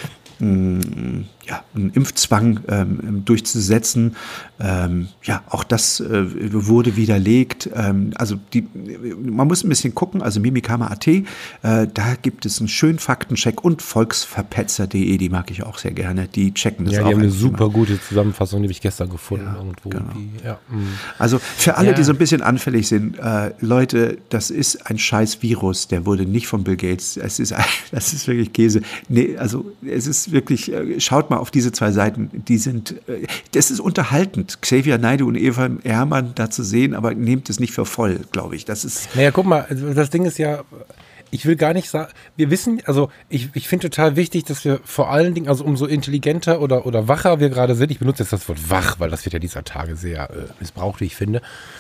ja, einen Impfzwang ähm, durchzusetzen. Ähm, ja, auch das äh, wurde widerlegt. Ähm, also die, man muss ein bisschen gucken, also mimikama punkt a t, äh, da gibt es einen schönen Faktencheck und volksverpetzer punkt de, die mag ich auch sehr gerne, die checken das ja, auch. Ja, die haben eine super immer. gute Zusammenfassung, die habe ich gestern gefunden ja, irgendwo. Genau. Die, ja, also für alle, ja. die so ein bisschen anfällig sind, äh, Leute, das ist ein scheiß Virus, der wurde nicht von Bill Gates, es ist, das ist wirklich Käse. Nee, also es ist wirklich, schaut mal auf diese zwei Seiten, die sind, das ist unterhaltend, Xavier Naidoo und Eva Ehrmann da zu sehen, aber nehmt es nicht für voll, glaube ich. Das ist. Naja, guck mal, das Ding ist ja, ich will gar nicht sagen, wir wissen, also ich, ich finde total wichtig, dass wir vor allen Dingen, also umso intelligenter oder, oder wacher wir gerade sind, ich benutze jetzt das Wort wach, weil das wird ja dieser Tage sehr äh, missbraucht, wie ich finde,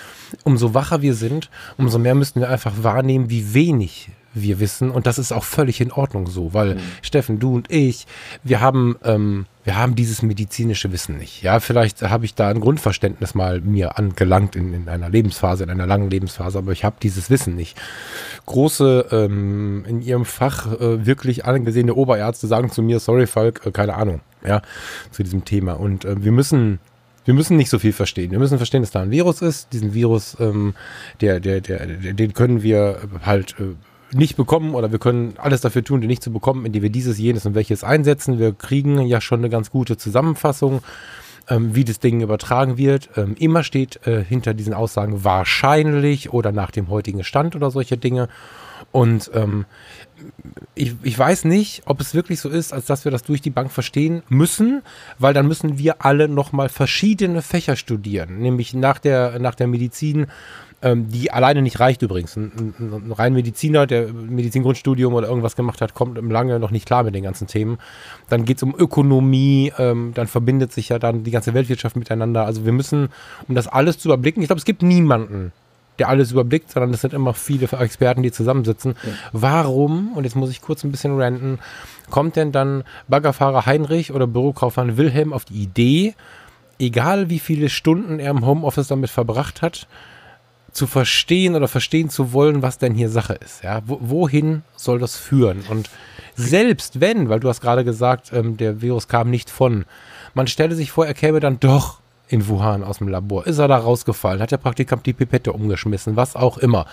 umso wacher wir sind, umso mehr müssten wir einfach wahrnehmen, wie wenig wir wissen, und das ist auch völlig in Ordnung so, weil mhm. Steffen, du und ich, wir haben, ähm, wir haben dieses medizinische Wissen nicht. Ja, vielleicht habe ich da ein Grundverständnis mal mir angelangt in, in einer Lebensphase, in einer langen Lebensphase, aber ich habe dieses Wissen nicht. Große, ähm, in ihrem Fach äh, wirklich angesehene Oberärzte sagen zu mir, sorry Falk, äh, keine Ahnung, ja, zu diesem Thema. Und äh, wir müssen Wir müssen nicht so viel verstehen. Wir müssen verstehen, dass da ein Virus ist. Diesen Virus, ähm, der, der, der, der, den können wir halt äh, nicht bekommen, oder wir können alles dafür tun, den nicht zu bekommen, indem wir dieses, jenes und welches einsetzen. Wir kriegen ja schon eine ganz gute Zusammenfassung, ähm, wie das Ding übertragen wird. Ähm, immer steht äh, hinter diesen Aussagen wahrscheinlich oder nach dem heutigen Stand oder solche Dinge. Und ähm, ich, ich weiß nicht, ob es wirklich so ist, als dass wir das durch die Bank verstehen müssen, weil dann müssen wir alle nochmal verschiedene Fächer studieren, nämlich nach der, nach der Medizin, ähm, die alleine nicht reicht übrigens. Ein, ein, ein rein Mediziner, der Medizingrundstudium oder irgendwas gemacht hat, kommt lange noch nicht klar mit den ganzen Themen. Dann geht es um Ökonomie, ähm, dann verbindet sich ja dann die ganze Weltwirtschaft miteinander. Also wir müssen, um das alles zu überblicken, ich glaube, es gibt niemanden, der alles überblickt, sondern es sind immer viele Experten, die zusammensitzen. Ja. Warum, und jetzt muss ich kurz ein bisschen ranten, kommt denn dann Baggerfahrer Heinrich oder Bürokaufmann Wilhelm auf die Idee, egal wie viele Stunden er im Homeoffice damit verbracht hat, zu verstehen oder verstehen zu wollen, was denn hier Sache ist. Ja? Wo, wohin soll das führen? Und selbst wenn, weil du hast gerade gesagt, ähm, der Virus kam nicht von, man stelle sich vor, er käme dann doch in Wuhan aus dem Labor. Ist er da rausgefallen? Hat der Praktikant die Pipette umgeschmissen? Was auch immer.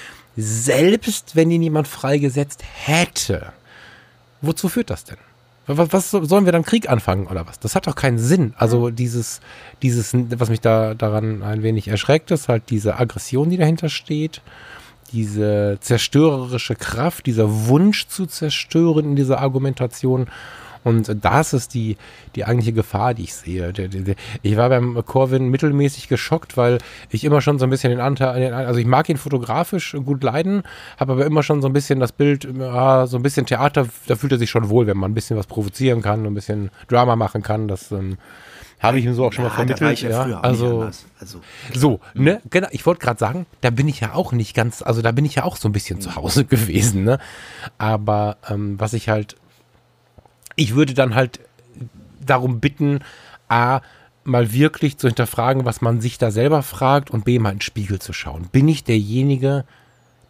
Selbst wenn ihn jemand freigesetzt hätte, wozu führt das denn? Was, was sollen wir dann Krieg anfangen oder was? Das hat doch keinen Sinn. Also dieses, dieses, was mich da daran ein wenig erschreckt, ist halt diese Aggression, die dahinter steht, diese zerstörerische Kraft, dieser Wunsch zu zerstören in dieser Argumentation. Und das ist die, die eigentliche Gefahr, die ich sehe. Ich war beim Corwin mittelmäßig geschockt, weil ich immer schon so ein bisschen den Anteil, also ich mag ihn fotografisch gut leiden, habe aber immer schon so ein bisschen das Bild, ja, so ein bisschen Theater, da fühlt er sich schon wohl, wenn man ein bisschen was provozieren kann, ein bisschen Drama machen kann. Das ähm, habe ich ihm so auch schon ja, mal vermittelt. Ja, ja. Also, also so, ne, genau. Ich wollte gerade sagen, da bin ich ja auch nicht ganz, also da bin ich ja auch so ein bisschen zu Hause gewesen, ne? Aber ähm, was ich halt Ich würde dann halt darum bitten, A, mal wirklich zu hinterfragen, was man sich da selber fragt, und B, mal in den Spiegel zu schauen. Bin ich derjenige,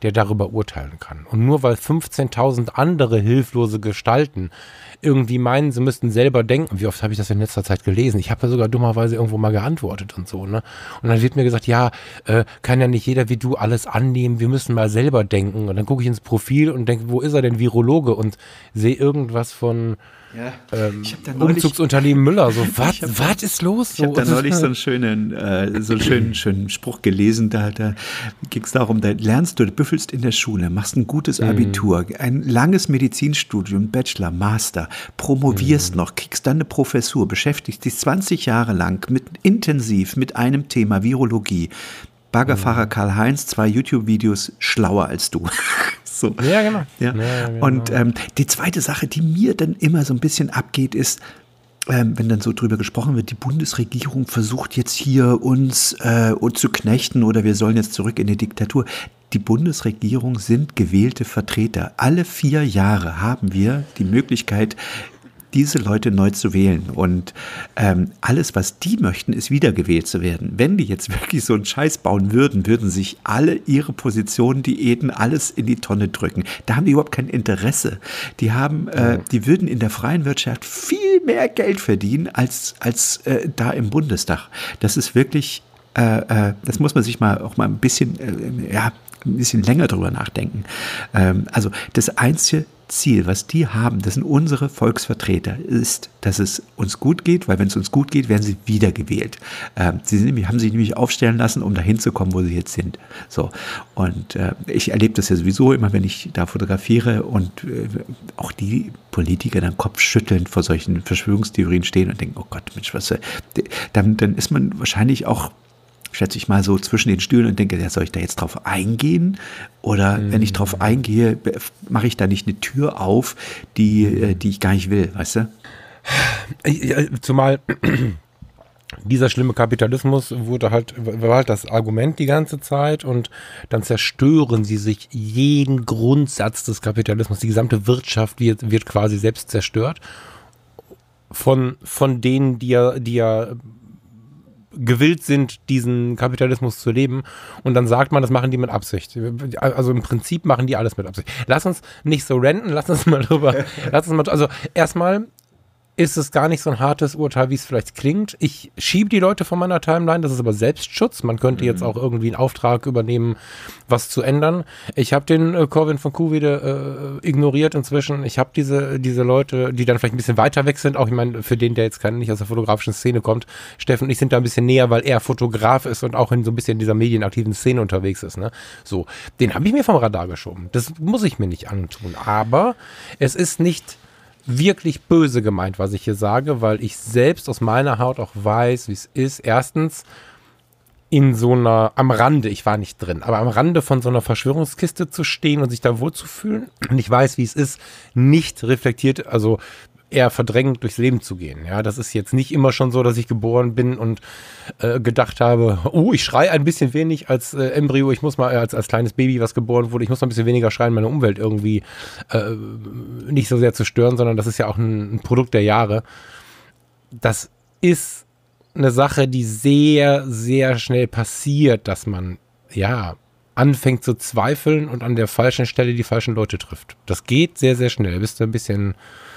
der darüber urteilen kann. Und nur weil fünfzehntausend andere hilflose Gestalten irgendwie meinen, sie müssten selber denken. Wie oft habe ich das in letzter Zeit gelesen? Ich habe da sogar dummerweise irgendwo mal geantwortet und so, ne? Und dann wird mir gesagt, ja, äh, kann ja nicht jeder wie du alles annehmen, wir müssen mal selber denken. Und dann gucke ich ins Profil und denke, wo ist er denn, Virologe? Und sehe irgendwas von ja, ähm, neulich, Umzugsunternehmen Müller. So, was was ist los? So, ich habe da neulich so einen schönen, äh, so einen schönen, schönen Spruch gelesen, da, da ging es darum, da lernst du, du büffelst in der Schule, machst ein gutes Abitur, ein langes Medizinstudium, Bachelor, Master, promovierst mhm. noch, kriegst dann eine Professur, beschäftigst dich zwanzig Jahre lang mit intensiv mit einem Thema Virologie. Baggerfahrer Karl-Heinz, zwei YouTube-Videos, schlauer als du. So. Ja, genau. Ja. Ja, genau. Und ähm, die zweite Sache, die mir dann immer so ein bisschen abgeht, ist, ähm, wenn dann so drüber gesprochen wird, die Bundesregierung versucht jetzt hier uns äh, zu knechten oder wir sollen jetzt zurück in die Diktatur. Die Bundesregierung sind gewählte Vertreter. Alle vier Jahre haben wir die Möglichkeit, diese Leute neu zu wählen. Und ähm, alles, was die möchten, ist wiedergewählt zu werden. Wenn die jetzt wirklich so einen Scheiß bauen würden, würden sich alle ihre Positionen, Diäten, alles in die Tonne drücken. Da haben die überhaupt kein Interesse. Die haben, äh, die würden in der freien Wirtschaft viel mehr Geld verdienen als, als äh, da im Bundestag. Das ist wirklich, äh, äh, das muss man sich mal auch mal ein bisschen, äh, ja, ein bisschen länger drüber nachdenken. Ähm, also das einzige Ziel, was die haben, das sind unsere Volksvertreter, ist, dass es uns gut geht, weil wenn es uns gut geht, werden sie wiedergewählt. Ähm, sie sind nämlich, haben sich nämlich aufstellen lassen, um dahin zu kommen, wo sie jetzt sind. So. Und äh, ich erlebe das ja sowieso immer, wenn ich da fotografiere und äh, auch die Politiker dann kopfschüttelnd vor solchen Verschwörungstheorien stehen und denken, oh Gott, Mensch, was, äh, dann, dann ist man wahrscheinlich auch, schätze ich mal, so zwischen den Stühlen und denke, ja, soll ich da jetzt drauf eingehen? Oder mhm. wenn ich drauf eingehe, mache ich da nicht eine Tür auf, die, die ich gar nicht will, weißt du? Zumal dieser schlimme Kapitalismus wurde halt, war halt das Argument die ganze Zeit und dann zerstören sie sich jeden Grundsatz des Kapitalismus. Die gesamte Wirtschaft wird, wird quasi selbst zerstört von, von denen, die ja, die ja gewillt sind, diesen Kapitalismus zu leben und dann sagt man, das machen die mit Absicht. Also im Prinzip machen die alles mit Absicht. Lass uns nicht so renten, lass uns mal drüber, lass uns mal, also erstmal ist es gar nicht so ein hartes Urteil, wie es vielleicht klingt. Ich schiebe die Leute von meiner Timeline, das ist aber Selbstschutz. Man könnte jetzt auch irgendwie einen Auftrag übernehmen, was zu ändern. Ich habe den äh, Corwin von Kuhwede äh, ignoriert inzwischen. Ich habe diese diese Leute, die dann vielleicht ein bisschen weiter weg sind, auch ich meine, für den, der jetzt kein, nicht aus der fotografischen Szene kommt, Steffen und ich sind da ein bisschen näher, weil er Fotograf ist und auch in so ein bisschen dieser medienaktiven Szene unterwegs ist. Ne? So, den habe ich mir vom Radar geschoben. Das muss ich mir nicht antun. Aber es ist nicht wirklich böse gemeint, was ich hier sage, weil ich selbst aus meiner Haut auch weiß, wie es ist. Erstens in so einer, am Rande, ich war nicht drin, aber am Rande von so einer Verschwörungskiste zu stehen und sich da wohlzufühlen. Und ich weiß, wie es ist, nicht reflektiert, also eher verdrängend durchs Leben zu gehen. Ja, das ist jetzt nicht immer schon so, dass ich geboren bin und äh, gedacht habe, oh, ich schreie ein bisschen wenig als äh, Embryo, ich muss mal, äh, als, als kleines Baby, was geboren wurde, ich muss mal ein bisschen weniger schreien, meine Umwelt irgendwie äh, nicht so sehr zu stören, sondern das ist ja auch ein, ein Produkt der Jahre. Das ist eine Sache, die sehr, sehr schnell passiert, dass man, ja, anfängt zu zweifeln und an der falschen Stelle die falschen Leute trifft. Das geht sehr, sehr schnell. Bist du ein bisschen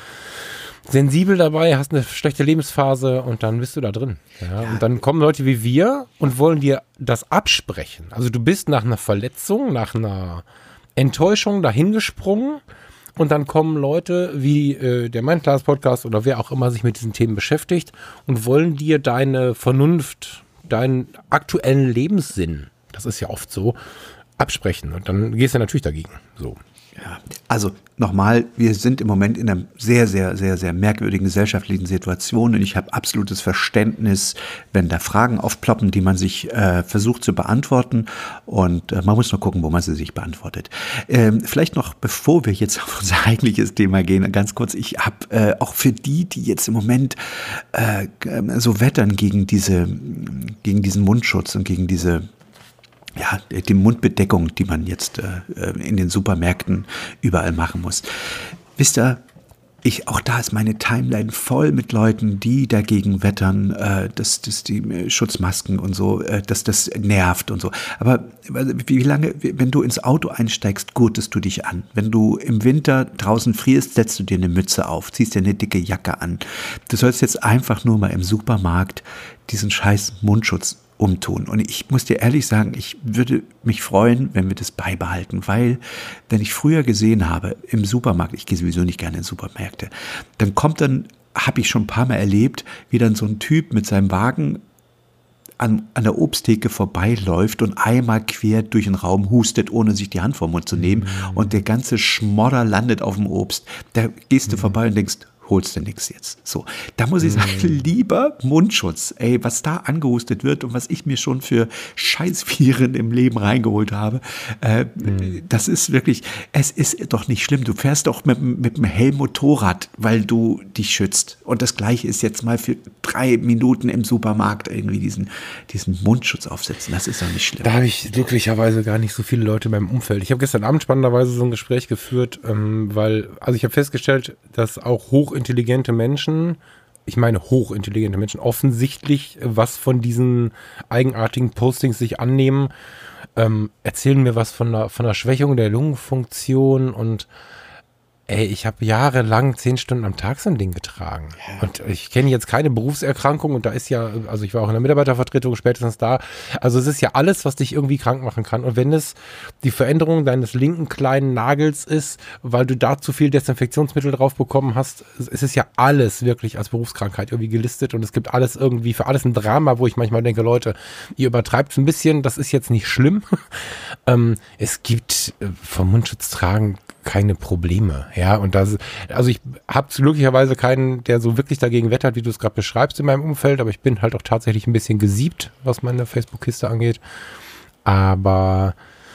sensibel dabei, hast eine schlechte Lebensphase und dann bist du da drin. Ja, ja. Und dann kommen Leute wie wir und wollen dir das absprechen. Also du bist nach einer Verletzung, nach einer Enttäuschung dahingesprungen und dann kommen Leute wie äh, der Mindclass-Podcast oder wer auch immer sich mit diesen Themen beschäftigt und wollen dir deine Vernunft, deinen aktuellen Lebenssinn, das ist ja oft so, absprechen. Und dann gehst du natürlich dagegen. So. Ja, also nochmal, wir sind im Moment in einer sehr, sehr, sehr, sehr merkwürdigen gesellschaftlichen Situation und ich habe absolutes Verständnis, wenn da Fragen aufploppen, die man sich äh, versucht zu beantworten und äh, man muss nur gucken, wo man sie sich beantwortet. Ähm, vielleicht noch, bevor wir jetzt auf unser eigentliches Thema gehen, ganz kurz, ich habe äh, auch für die, die jetzt im Moment äh, so wettern gegen diese, gegen diesen Mundschutz und gegen diese ja, die Mundbedeckung, die man jetzt äh, in den Supermärkten überall machen muss. Wisst ihr, ich, auch da ist meine Timeline voll mit Leuten, die dagegen wettern, äh, dass, dass die äh, Schutzmasken und so, äh, dass das nervt und so. Aber wie lange, wenn du ins Auto einsteigst, gurtest du dich an. Wenn du im Winter draußen frierst, setzt du dir eine Mütze auf, ziehst dir eine dicke Jacke an. Du sollst jetzt einfach nur mal im Supermarkt diesen scheiß Mundschutz umtun. Und ich muss dir ehrlich sagen, ich würde mich freuen, wenn wir das beibehalten, weil, wenn ich früher gesehen habe, im Supermarkt, ich gehe sowieso nicht gerne in Supermärkte, dann kommt dann, habe ich schon ein paar Mal erlebt, wie dann so ein Typ mit seinem Wagen an, an der Obsttheke vorbeiläuft und einmal quer durch den Raum hustet, ohne sich die Hand vom Mund zu nehmen, mhm. und der ganze Schmodder landet auf dem Obst. Da gehst du mhm. vorbei und denkst, holst du nix jetzt. So, da muss ich sagen, lieber Mundschutz. Ey, was da angehustet wird und was ich mir schon für Scheißviren im Leben reingeholt habe, äh, mhm. das ist wirklich, es ist doch nicht schlimm. Du fährst doch mit, mit einem Helm Motorrad, weil du dich schützt. Und das Gleiche ist jetzt mal für drei Minuten im Supermarkt irgendwie diesen, diesen Mundschutz aufsetzen. Das ist doch nicht schlimm. Da habe ich glücklicherweise gar nicht so viele Leute in meinem Umfeld. Ich habe gestern Abend spannenderweise so ein Gespräch geführt, ähm, weil, also ich habe festgestellt, dass auch hoch intelligente Menschen, ich meine hochintelligente Menschen, offensichtlich was von diesen eigenartigen Postings sich annehmen, ähm, erzählen mir was von der, von der Schwächung der Lungenfunktion und ey, ich habe jahrelang zehn Stunden am Tag so ein Ding getragen. Ja. Und ich kenne jetzt keine Berufserkrankung und da ist ja, also ich war auch in der Mitarbeitervertretung spätestens da. Also es ist ja alles, was dich irgendwie krank machen kann. Und wenn es die Veränderung deines linken kleinen Nagels ist, weil du da zu viel Desinfektionsmittel drauf bekommen hast, es ist ja alles wirklich als Berufskrankheit irgendwie gelistet und es gibt alles irgendwie, für alles ein Drama, wo ich manchmal denke, Leute, ihr übertreibt es ein bisschen, das ist jetzt nicht schlimm. ähm, es gibt äh, vom Mundschutz tragen keine Probleme, ja, und das, also ich habe glücklicherweise keinen, der so wirklich dagegen wettert, wie du es gerade beschreibst in meinem Umfeld, aber ich bin halt auch tatsächlich ein bisschen gesiebt, was meine Facebook-Kiste angeht, aber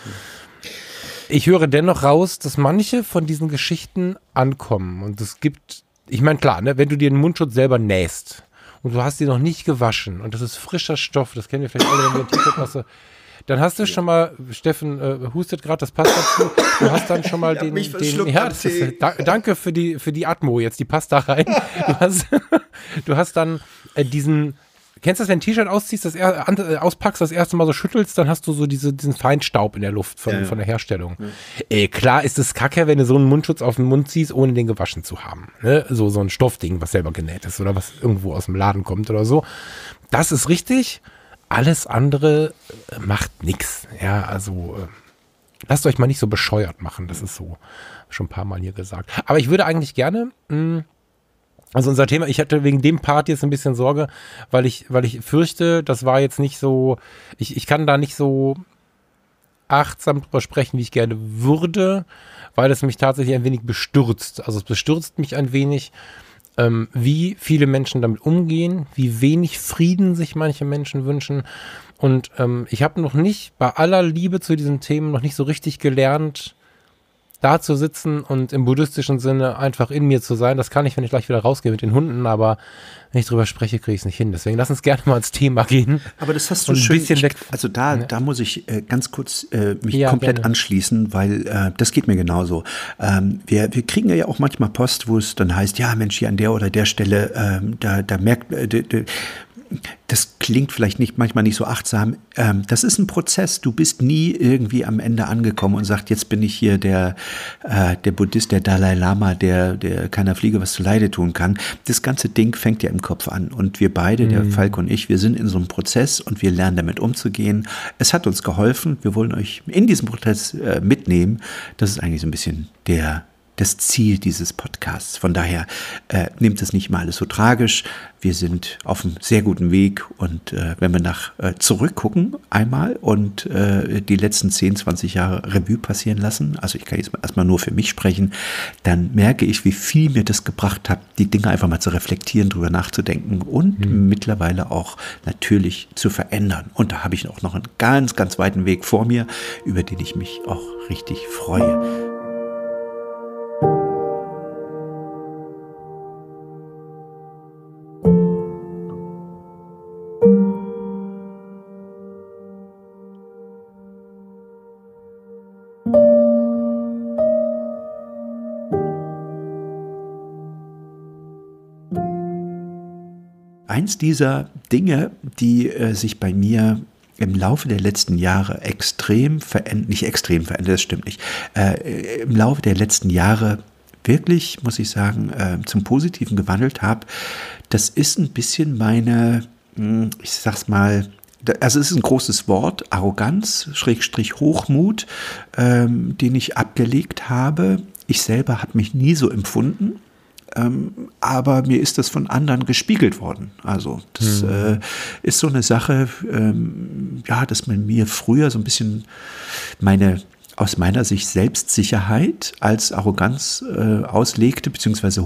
ich höre dennoch raus, dass manche von diesen Geschichten ankommen und es gibt, ich meine klar, ne, wenn du dir den Mundschutz selber nähst und du hast ihn noch nicht gewaschen und das ist frischer Stoff, das kennen wir vielleicht alle, wenn wir ein T-Shirt hast, dann hast du schon mal, Steffen äh, hustet gerade, das passt dazu, du hast dann schon mal den, den ja, das ist, da, danke für die, für die Atmo jetzt, die passt da rein. Du hast, du hast dann äh, diesen, kennst du das, wenn ein T-Shirt ausziehst, das er, äh, auspackst, das erste Mal so schüttelst, dann hast du so diese, diesen Feinstaub in der Luft von, ja, ja. von der Herstellung. Ja. Äh, klar ist es kacke, wenn du so einen Mundschutz auf den Mund ziehst, ohne den gewaschen zu haben. Ne? So, so ein Stoffding, was selber genäht ist oder was irgendwo aus dem Laden kommt oder so. Das ist richtig. Alles andere macht nichts. Ja, also äh, lasst euch mal nicht so bescheuert machen. Das ist so schon ein paar Mal hier gesagt. Aber ich würde eigentlich gerne, mh, also unser Thema, ich hatte wegen dem Part jetzt ein bisschen Sorge, weil ich, weil ich fürchte, das war jetzt nicht so, ich, ich kann da nicht so achtsam drüber sprechen, wie ich gerne würde, weil es mich tatsächlich ein wenig bestürzt. Also es bestürzt mich ein wenig, Ähm, wie viele Menschen damit umgehen, wie wenig Frieden sich manche Menschen wünschen. Und ähm, ich habe noch nicht, bei aller Liebe zu diesen Themen, noch nicht so richtig gelernt, da zu sitzen und im buddhistischen Sinne einfach in mir zu sein. Das kann ich, wenn ich gleich wieder rausgehe mit den Hunden, aber wenn ich drüber spreche, kriege ich es nicht hin. Deswegen lass uns gerne mal ins Thema gehen. Aber das hast du schön, ich, also da, ja. da muss ich äh, ganz kurz äh, mich ja, komplett gerne. anschließen, weil äh, das geht mir genauso. Ähm, wir, wir kriegen ja auch manchmal Post, wo es dann heißt, ja Mensch, hier an der oder der Stelle, ähm, da, da merkt, äh, de, de, das klingt vielleicht nicht manchmal nicht so achtsam. Ähm, das ist ein Prozess. Du bist nie irgendwie am Ende angekommen und sagst, jetzt bin ich hier der, äh, der Buddhist, der Dalai Lama, der, der keiner Fliege was zu Leide tun kann. Das ganze Ding fängt ja im Kopf an. Und wir beide, mhm. der Falk und ich, wir sind in so einem Prozess und wir lernen damit umzugehen. Es hat uns geholfen. Wir wollen euch in diesem Prozess äh, mitnehmen. Das ist eigentlich so ein bisschen der das Ziel dieses Podcasts. Von daher äh, nehmt es nicht mal alles so tragisch. Wir sind auf einem sehr guten Weg und äh, wenn wir nach äh, zurückgucken einmal und äh, die letzten zehn, zwanzig Jahre Revue passieren lassen, also ich kann jetzt erstmal nur für mich sprechen, dann merke ich, wie viel mir das gebracht hat, die Dinge einfach mal zu reflektieren, drüber nachzudenken und mhm. mittlerweile auch natürlich zu verändern. Und da habe ich auch noch einen ganz, ganz weiten Weg vor mir, über den ich mich auch richtig freue. eins dieser Dinge, die äh, sich bei mir im Laufe der letzten Jahre extrem verändert, nicht extrem verändert, das stimmt nicht, äh, im Laufe der letzten Jahre wirklich, muss ich sagen, äh, zum Positiven gewandelt habe, das ist ein bisschen meine, ich sag's mal, also es ist ein großes Wort, Arroganz, Schrägstrich Hochmut, ähm, den ich abgelegt habe. Ich selber habe mich nie so empfunden, ähm, aber mir ist das von anderen gespiegelt worden. Also das mhm. äh, ist so eine Sache, ähm, ja, dass man mir früher so ein bisschen meine, aus meiner Sicht Selbstsicherheit als Arroganz äh, auslegte, beziehungsweise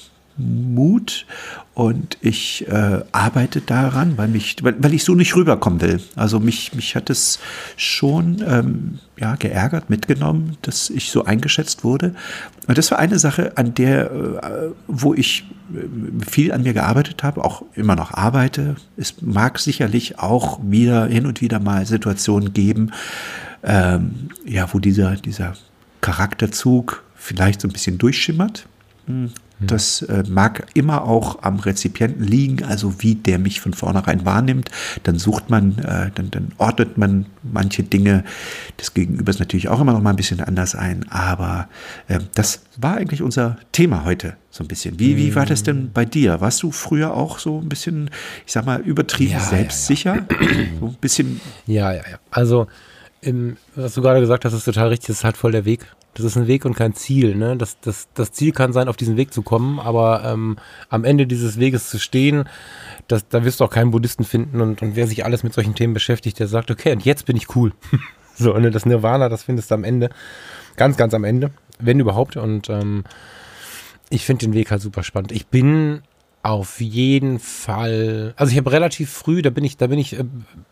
Hochmut. Und ich äh, arbeite daran, weil, mich, weil, weil ich so nicht rüberkommen will. Also mich, mich hat es schon ähm, ja, geärgert, mitgenommen, dass ich so eingeschätzt wurde. Und das war eine Sache, an der, äh, wo ich äh, viel an mir gearbeitet habe, auch immer noch arbeite. Es mag sicherlich auch wieder hin und wieder mal Situationen geben, ähm, ja, wo dieser, dieser Charakterzug vielleicht so ein bisschen durchschimmert. Hm. Das äh, mag immer auch am Rezipienten liegen, also wie der mich von vornherein wahrnimmt. Dann sucht man, äh, dann, dann ordnet man manche Dinge des Gegenübers natürlich auch immer noch mal ein bisschen anders ein. Aber äh, das war eigentlich unser Thema heute so ein bisschen. Wie, wie war das denn bei dir? Warst du früher auch so ein bisschen, ich sag mal, übertrieben ja, selbstsicher? Ja, ja. So ein bisschen. Ja, ja, ja. Also, im, was du gerade gesagt hast, ist total richtig. Das ist halt voll der Weg. Das ist ein Weg und kein Ziel. Ne? Das, das, das Ziel kann sein, auf diesen Weg zu kommen, aber ähm, am Ende dieses Weges zu stehen, das, da wirst du auch keinen Buddhisten finden. Und, und wer sich alles mit solchen Themen beschäftigt, der sagt, okay, und jetzt bin ich cool. So, ne? Das Nirvana, das findest du am Ende. Ganz, ganz am Ende, wenn überhaupt. Und ähm, ich finde den Weg halt super spannend. Ich bin auf jeden Fall, also ich habe relativ früh, da bin ich, da bin ich... Äh,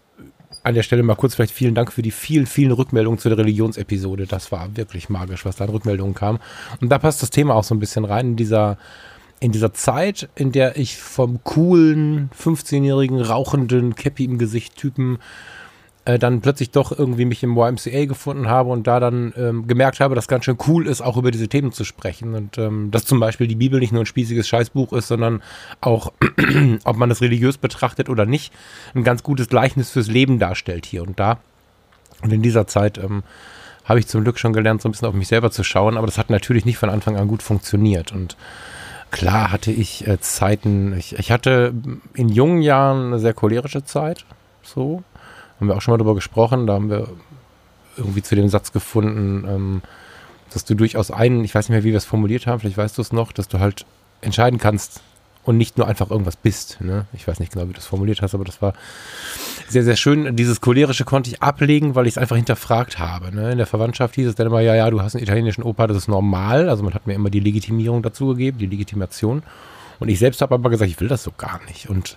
an der Stelle mal kurz vielleicht vielen Dank für die vielen, vielen Rückmeldungen zu der Religionsepisode. Das war wirklich magisch, was da an Rückmeldungen kam. Und da passt das Thema auch so ein bisschen rein. In dieser, in dieser Zeit, in der ich vom coolen, fünfzehnjährigen, rauchenden, Käppi im Gesicht-Typen äh, dann plötzlich doch irgendwie mich im Y M C A gefunden habe und da dann ähm, gemerkt habe, dass ganz schön cool ist, auch über diese Themen zu sprechen. Und ähm, dass zum Beispiel die Bibel nicht nur ein spießiges Scheißbuch ist, sondern auch, ob man es religiös betrachtet oder nicht, ein ganz gutes Gleichnis fürs Leben darstellt hier und da. Und in dieser Zeit ähm, habe ich zum Glück schon gelernt, so ein bisschen auf mich selber zu schauen, aber das hat natürlich nicht von Anfang an gut funktioniert. Und klar hatte ich äh, Zeiten, ich, ich hatte in jungen Jahren eine sehr cholerische Zeit, so. Haben wir auch schon mal drüber gesprochen, da haben wir irgendwie zu dem Satz gefunden, ähm, dass du durchaus einen, ich weiß nicht mehr, wie wir es formuliert haben, vielleicht weißt du es noch, dass du halt entscheiden kannst und nicht nur einfach irgendwas bist. Ne? Ich weiß nicht genau, wie du es formuliert hast, aber das war sehr, sehr schön. Dieses Cholerische konnte ich ablegen, weil ich es einfach hinterfragt habe. Ne? In der Verwandtschaft hieß es dann immer, ja, ja, du hast einen italienischen Opa, das ist normal. Also man hat mir immer die Legitimierung dazu gegeben, die Legitimation. Und ich selbst habe aber gesagt, ich will das so gar nicht. Und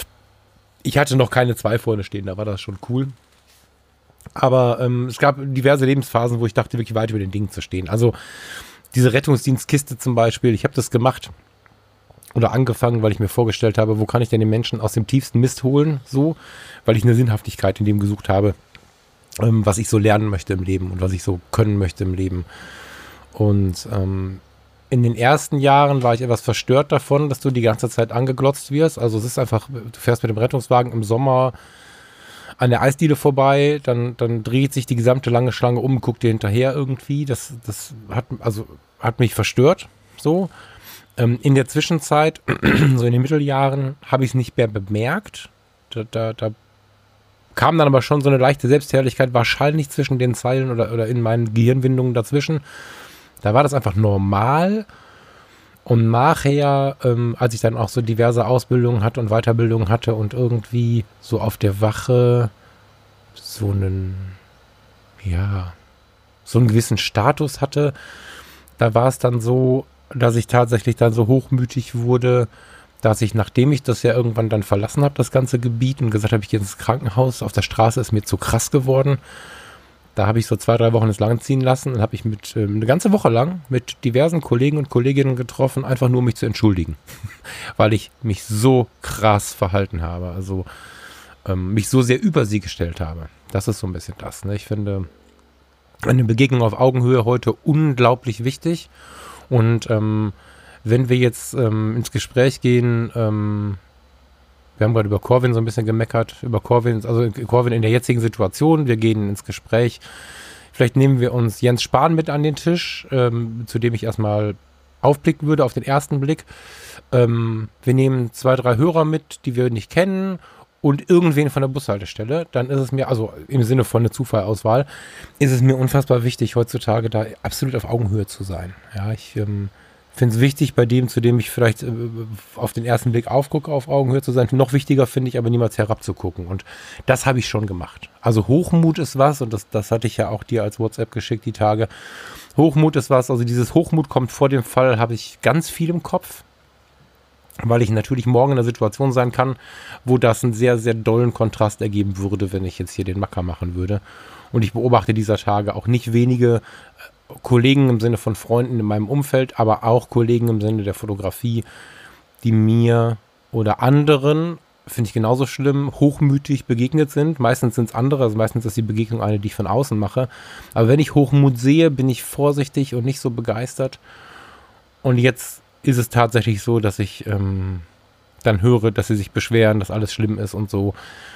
ich hatte noch keine zwei vorne stehen, da war das schon cool. Aber ähm, es gab diverse Lebensphasen, wo ich dachte, wirklich weit über den Dingen zu stehen. Also diese Rettungsdienstkiste zum Beispiel, ich habe das gemacht oder angefangen, weil ich mir vorgestellt habe, wo kann ich denn den Menschen aus dem tiefsten Mist holen, so, weil ich eine Sinnhaftigkeit in dem gesucht habe, ähm, was ich so lernen möchte im Leben und was ich so können möchte im Leben. Und ähm, in den ersten Jahren war ich etwas verstört davon, dass du die ganze Zeit angeglotzt wirst. Also es ist einfach, du fährst mit dem Rettungswagen im Sommer an der Eisdiele vorbei, dann, dann dreht sich die gesamte lange Schlange um, guckt dir hinterher irgendwie. Das, das hat, also, hat mich verstört. So. Ähm, in der Zwischenzeit, so in den Mitteljahren, habe ich es nicht mehr bemerkt. Da, da, da kam dann aber schon so eine leichte Selbstherrlichkeit, wahrscheinlich zwischen den Zeilen oder, oder in meinen Gehirnwindungen dazwischen. Da war das einfach normal und nachher, ähm, als ich dann auch so diverse Ausbildungen hatte und Weiterbildungen hatte und irgendwie so auf der Wache so einen, ja, so einen gewissen Status hatte, da war es dann so, dass ich tatsächlich dann so hochmütig wurde, dass ich, nachdem ich das ja irgendwann dann verlassen habe, das ganze Gebiet und gesagt habe, ich gehe ins Krankenhaus, auf der Straße ist mir zu krass geworden. Da habe ich so zwei, drei Wochen ins Land ziehen lassen und habe ich mit ähm, eine ganze Woche lang mit diversen Kollegen und Kolleginnen getroffen, einfach nur um mich zu entschuldigen, weil ich mich so krass verhalten habe, also ähm, mich so sehr über sie gestellt habe. Das ist so ein bisschen das. Ne? Ich finde eine Begegnung auf Augenhöhe heute unglaublich wichtig und ähm, wenn wir jetzt ähm, ins Gespräch gehen, ähm, Wir haben gerade über Corwin so ein bisschen gemeckert, über Corwin, also Corwin in der jetzigen Situation. Wir gehen ins Gespräch. Vielleicht nehmen wir uns Jens Spahn mit an den Tisch, ähm, zu dem ich erstmal aufblicken würde auf den ersten Blick. Ähm, wir nehmen zwei, drei Hörer mit, die wir nicht kennen und irgendwen von der Bushaltestelle. Dann ist es mir, also im Sinne von einer Zufallauswahl, ist es mir unfassbar wichtig, heutzutage da absolut auf Augenhöhe zu sein. Ja, ich ähm, finde es wichtig, bei dem, zu dem ich vielleicht äh, auf den ersten Blick aufgucke, auf Augenhöhe zu sein. Noch wichtiger finde ich aber niemals herabzugucken. Und das habe ich schon gemacht. Also Hochmut ist was, und das, das hatte ich ja auch dir als WhatsApp geschickt, die Tage. Hochmut ist was, also dieses Hochmut kommt vor dem Fall, habe ich ganz viel im Kopf, weil ich natürlich morgen in einer Situation sein kann, wo das einen sehr, sehr dollen Kontrast ergeben würde, wenn ich jetzt hier den Macker machen würde. Und ich beobachte dieser Tage auch nicht wenige Kollegen im Sinne von Freunden in meinem Umfeld, aber auch Kollegen im Sinne der Fotografie, die mir oder anderen, finde ich genauso schlimm, hochmütig begegnet sind. Meistens sind es andere, also meistens ist die Begegnung eine, die ich von außen mache. Aber wenn ich Hochmut sehe, bin ich vorsichtig und nicht so begeistert. Und jetzt ist es tatsächlich so, dass ich ähm, dann höre, dass sie sich beschweren, dass alles schlimm ist und so.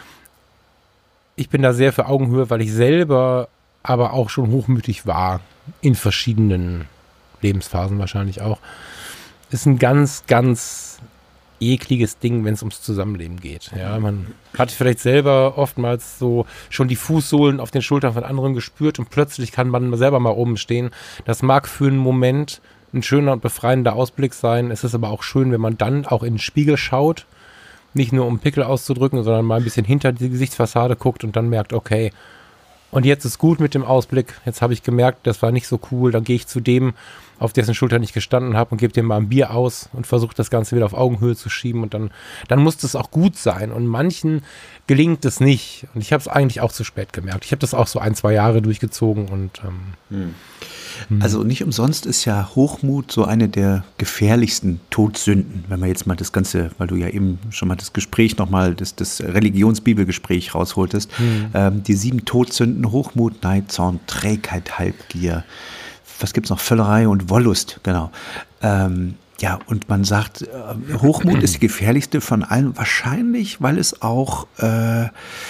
Ich bin da sehr für Augenhöhe, weil ich selber aber auch schon hochmütig war, in verschiedenen Lebensphasen wahrscheinlich auch. Ist ein ganz, ganz ekliges Ding, wenn es ums Zusammenleben geht. Ja, man hat vielleicht selber oftmals so schon die Fußsohlen auf den Schultern von anderen gespürt und plötzlich kann man selber mal oben stehen. Das mag für einen Moment ein schöner und befreiender Ausblick sein. Es ist aber auch schön, wenn man dann auch in den Spiegel schaut, nicht nur um Pickel auszudrücken, sondern mal ein bisschen hinter die Gesichtsfassade guckt und dann merkt, okay, und jetzt ist gut mit dem Ausblick. Jetzt habe ich gemerkt, das war nicht so cool. Dann gehe ich zu dem, auf dessen Schulter ich gestanden habe, und gebe dem mal ein Bier aus und versuche das Ganze wieder auf Augenhöhe zu schieben. Und dann, dann muss das auch gut sein. Und manchen gelingt es nicht. Und ich habe es eigentlich auch zu spät gemerkt. Ich habe das auch so ein, zwei Jahre durchgezogen. Und ähm, hm. Also nicht umsonst ist ja Hochmut so eine der gefährlichsten Todsünden, wenn man jetzt mal das Ganze, weil du ja eben schon mal das Gespräch nochmal, das, das Religionsbibelgespräch rausholtest, hm. ähm, die sieben Todsünden, Hochmut, Neid, Zorn, Trägheit, Halbgier, was gibt es noch, Völlerei und Wollust, genau. Ähm, ja, und man sagt, äh, Hochmut ist die gefährlichste von allen, wahrscheinlich, weil es auch äh,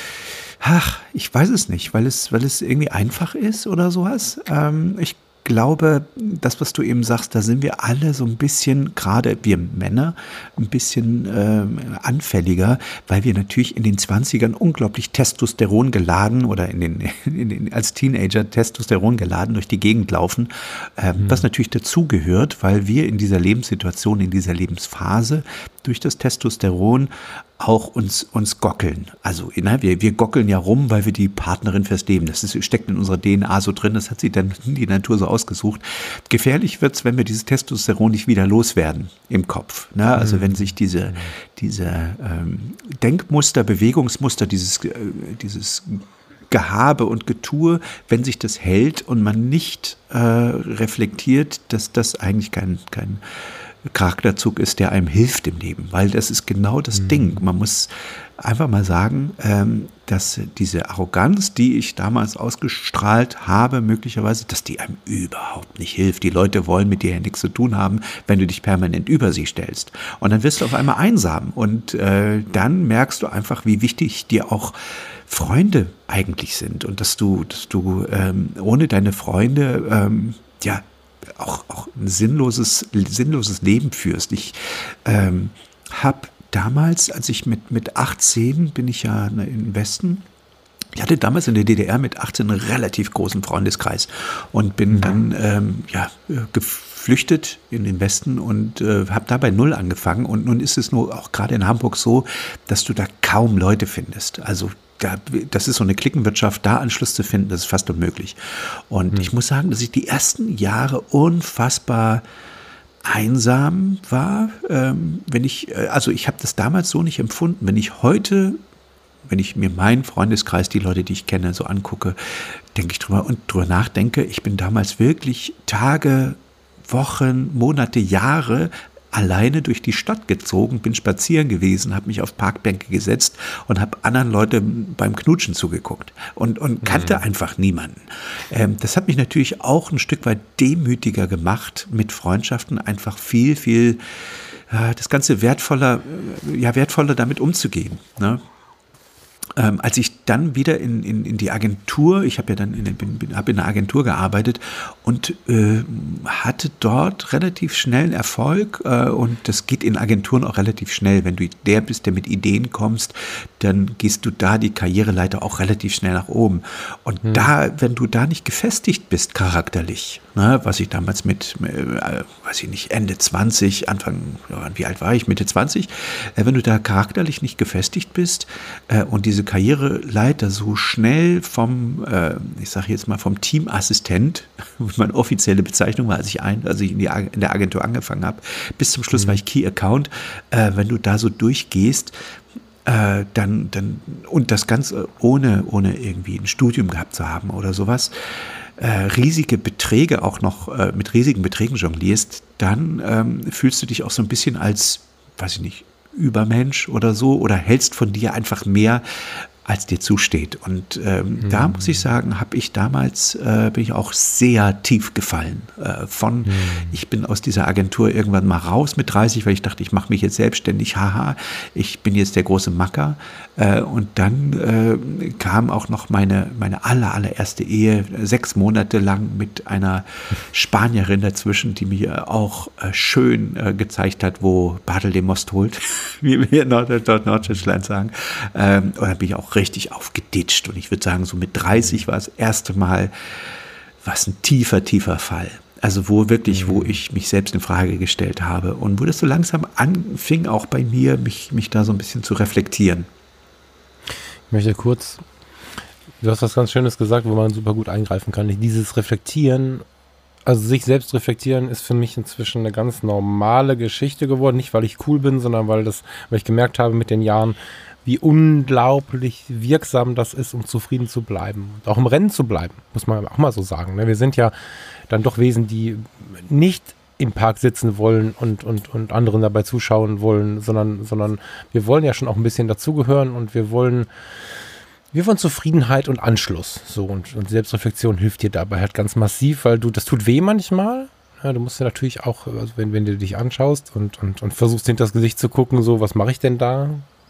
ach, ich weiß es nicht, weil es, weil es irgendwie einfach ist oder sowas. Ähm, ich glaube, das, was du eben sagst, da sind wir alle so ein bisschen, gerade wir Männer, ein bisschen ähm, anfälliger, weil wir natürlich in den zwanzigern unglaublich Testosteron geladen oder in den, in den als Teenager Testosteron geladen durch die Gegend laufen, ähm, mhm. was natürlich dazugehört, weil wir in dieser Lebenssituation, in dieser Lebensphase durch das Testosteron auch uns, uns gockeln. Also na, wir, wir gockeln ja rum, weil wir die Partnerin fürs Leben, das ist, steckt in unserer D N A so drin, das hat sich dann die Natur so ausgesucht. Gefährlich wird es, wenn wir dieses Testosteron nicht wieder loswerden im Kopf. Ne? Also mhm. wenn sich diese, diese ähm, Denkmuster, Bewegungsmuster, dieses, äh, dieses Gehabe und Getue, wenn sich das hält und man nicht äh, reflektiert, dass das eigentlich kein, kein Charakterzug ist, der einem hilft im Leben, weil das ist genau das mhm. Ding. Man muss einfach mal sagen, ähm, dass diese Arroganz, die ich damals ausgestrahlt habe, möglicherweise, dass die einem überhaupt nicht hilft. Die Leute wollen mit dir ja nichts zu tun haben, wenn du dich permanent über sie stellst. Und dann wirst du auf einmal einsam und äh, dann merkst du einfach, wie wichtig dir auch Freunde eigentlich sind und dass du, dass du ähm, ohne deine Freunde ähm, ja Auch, auch ein sinnloses, sinnloses Leben führst. Ich ähm, habe damals, als ich mit, mit achtzehn, bin ich ja im Westen, ich hatte damals in der D D R mit achtzehn einen relativ großen Freundeskreis und bin mhm. dann ähm, ja, geflüchtet in den Westen und äh, habe da bei Null angefangen. Und nun ist es nur auch gerade in Hamburg so, dass du da kaum Leute findest. Also das ist so eine Klickenwirtschaft, da Anschluss zu finden, das ist fast unmöglich. Und hm. ich muss sagen, dass ich die ersten Jahre unfassbar einsam war. Ähm, wenn ich, also ich habe das damals so nicht empfunden. Wenn ich heute, wenn ich mir meinen Freundeskreis, die Leute, die ich kenne, so angucke, denke ich drüber und drüber nachdenke, ich bin damals wirklich Tage, Wochen, Monate, Jahre alleine durch die Stadt gezogen, bin spazieren gewesen, habe mich auf Parkbänke gesetzt und habe anderen Leuten beim Knutschen zugeguckt und, und kannte mhm. einfach niemanden. Ähm, das hat mich natürlich auch ein Stück weit demütiger gemacht, mit Freundschaften einfach viel, viel das Ganze wertvoller, ja, wertvoller damit umzugehen. Ne? Ähm, als ich dann wieder in, in, in die Agentur, ich habe ja dann in, in, hab in einer Agentur gearbeitet und äh, hatte dort relativ schnellen Erfolg äh, und das geht in Agenturen auch relativ schnell. Wenn du der bist, der mit Ideen kommst, dann gehst du da die Karriereleiter auch relativ schnell nach oben. Und hm. da, wenn du da nicht gefestigt bist charakterlich, ne, was ich damals mit, äh, weiß ich nicht, Ende zwanzig, Anfang, wie alt war ich, Mitte zwanzig, äh, wenn du da charakterlich nicht gefestigt bist äh, und diese Karriereleiter so schnell vom, äh, ich sage jetzt mal vom Teamassistent, meine offizielle Bezeichnung war, als ich, ein, als ich in, die, in der Agentur angefangen habe, bis zum Schluss mhm. war ich Key Account, äh, wenn du da so durchgehst, äh, dann, dann, und das Ganze ohne, ohne irgendwie ein Studium gehabt zu haben oder sowas, äh, riesige Beträge auch noch, äh, mit riesigen Beträgen jonglierst, dann ähm, fühlst du dich auch so ein bisschen als, weiß ich nicht, Übermensch oder so oder hältst von dir einfach mehr, als dir zusteht. Und ähm, mhm. da muss ich sagen, habe ich damals, äh, bin ich auch sehr tief gefallen. Äh, von, mhm. ich bin aus dieser Agentur irgendwann mal raus mit dreißig, weil ich dachte, ich mache mich jetzt selbstständig, haha, ich bin jetzt der große Macker. Äh, und dann äh, kam auch noch meine, meine aller, allererste Ehe, sechs Monate lang mit einer Spanierin dazwischen, die mir auch äh, schön äh, gezeigt hat, wo Bartel den Most holt, wie wir in Nord- Norddeutschland sagen. Ähm, und dann bin ich auch richtig aufgeditscht. Und ich würde sagen, so mit dreißig war das erste Mal was ein tiefer, tiefer Fall. Also wo wirklich, wo ich mich selbst in Frage gestellt habe und wo das so langsam anfing, auch bei mir, mich, mich da so ein bisschen zu reflektieren. Ich möchte kurz, du hast was ganz Schönes gesagt, wo man super gut eingreifen kann. Dieses Reflektieren, also sich selbst reflektieren, ist für mich inzwischen eine ganz normale Geschichte geworden. Nicht, weil ich cool bin, sondern weil das, weil ich gemerkt habe mit den Jahren, wie unglaublich wirksam das ist, um zufrieden zu bleiben. Und auch im Rennen zu bleiben, muss man auch mal so sagen. Wir sind ja dann doch Wesen, die nicht im Park sitzen wollen und, und, und anderen dabei zuschauen wollen, sondern, sondern wir wollen ja schon auch ein bisschen dazugehören und wir wollen, wir wollen Zufriedenheit und Anschluss. So, und, und Selbstreflexion hilft dir dabei halt ganz massiv, weil du, das tut weh manchmal. Ja, du musst ja natürlich auch, also wenn, wenn du dich anschaust und, und, und versuchst hinter das Gesicht zu gucken, so, was mache ich denn da?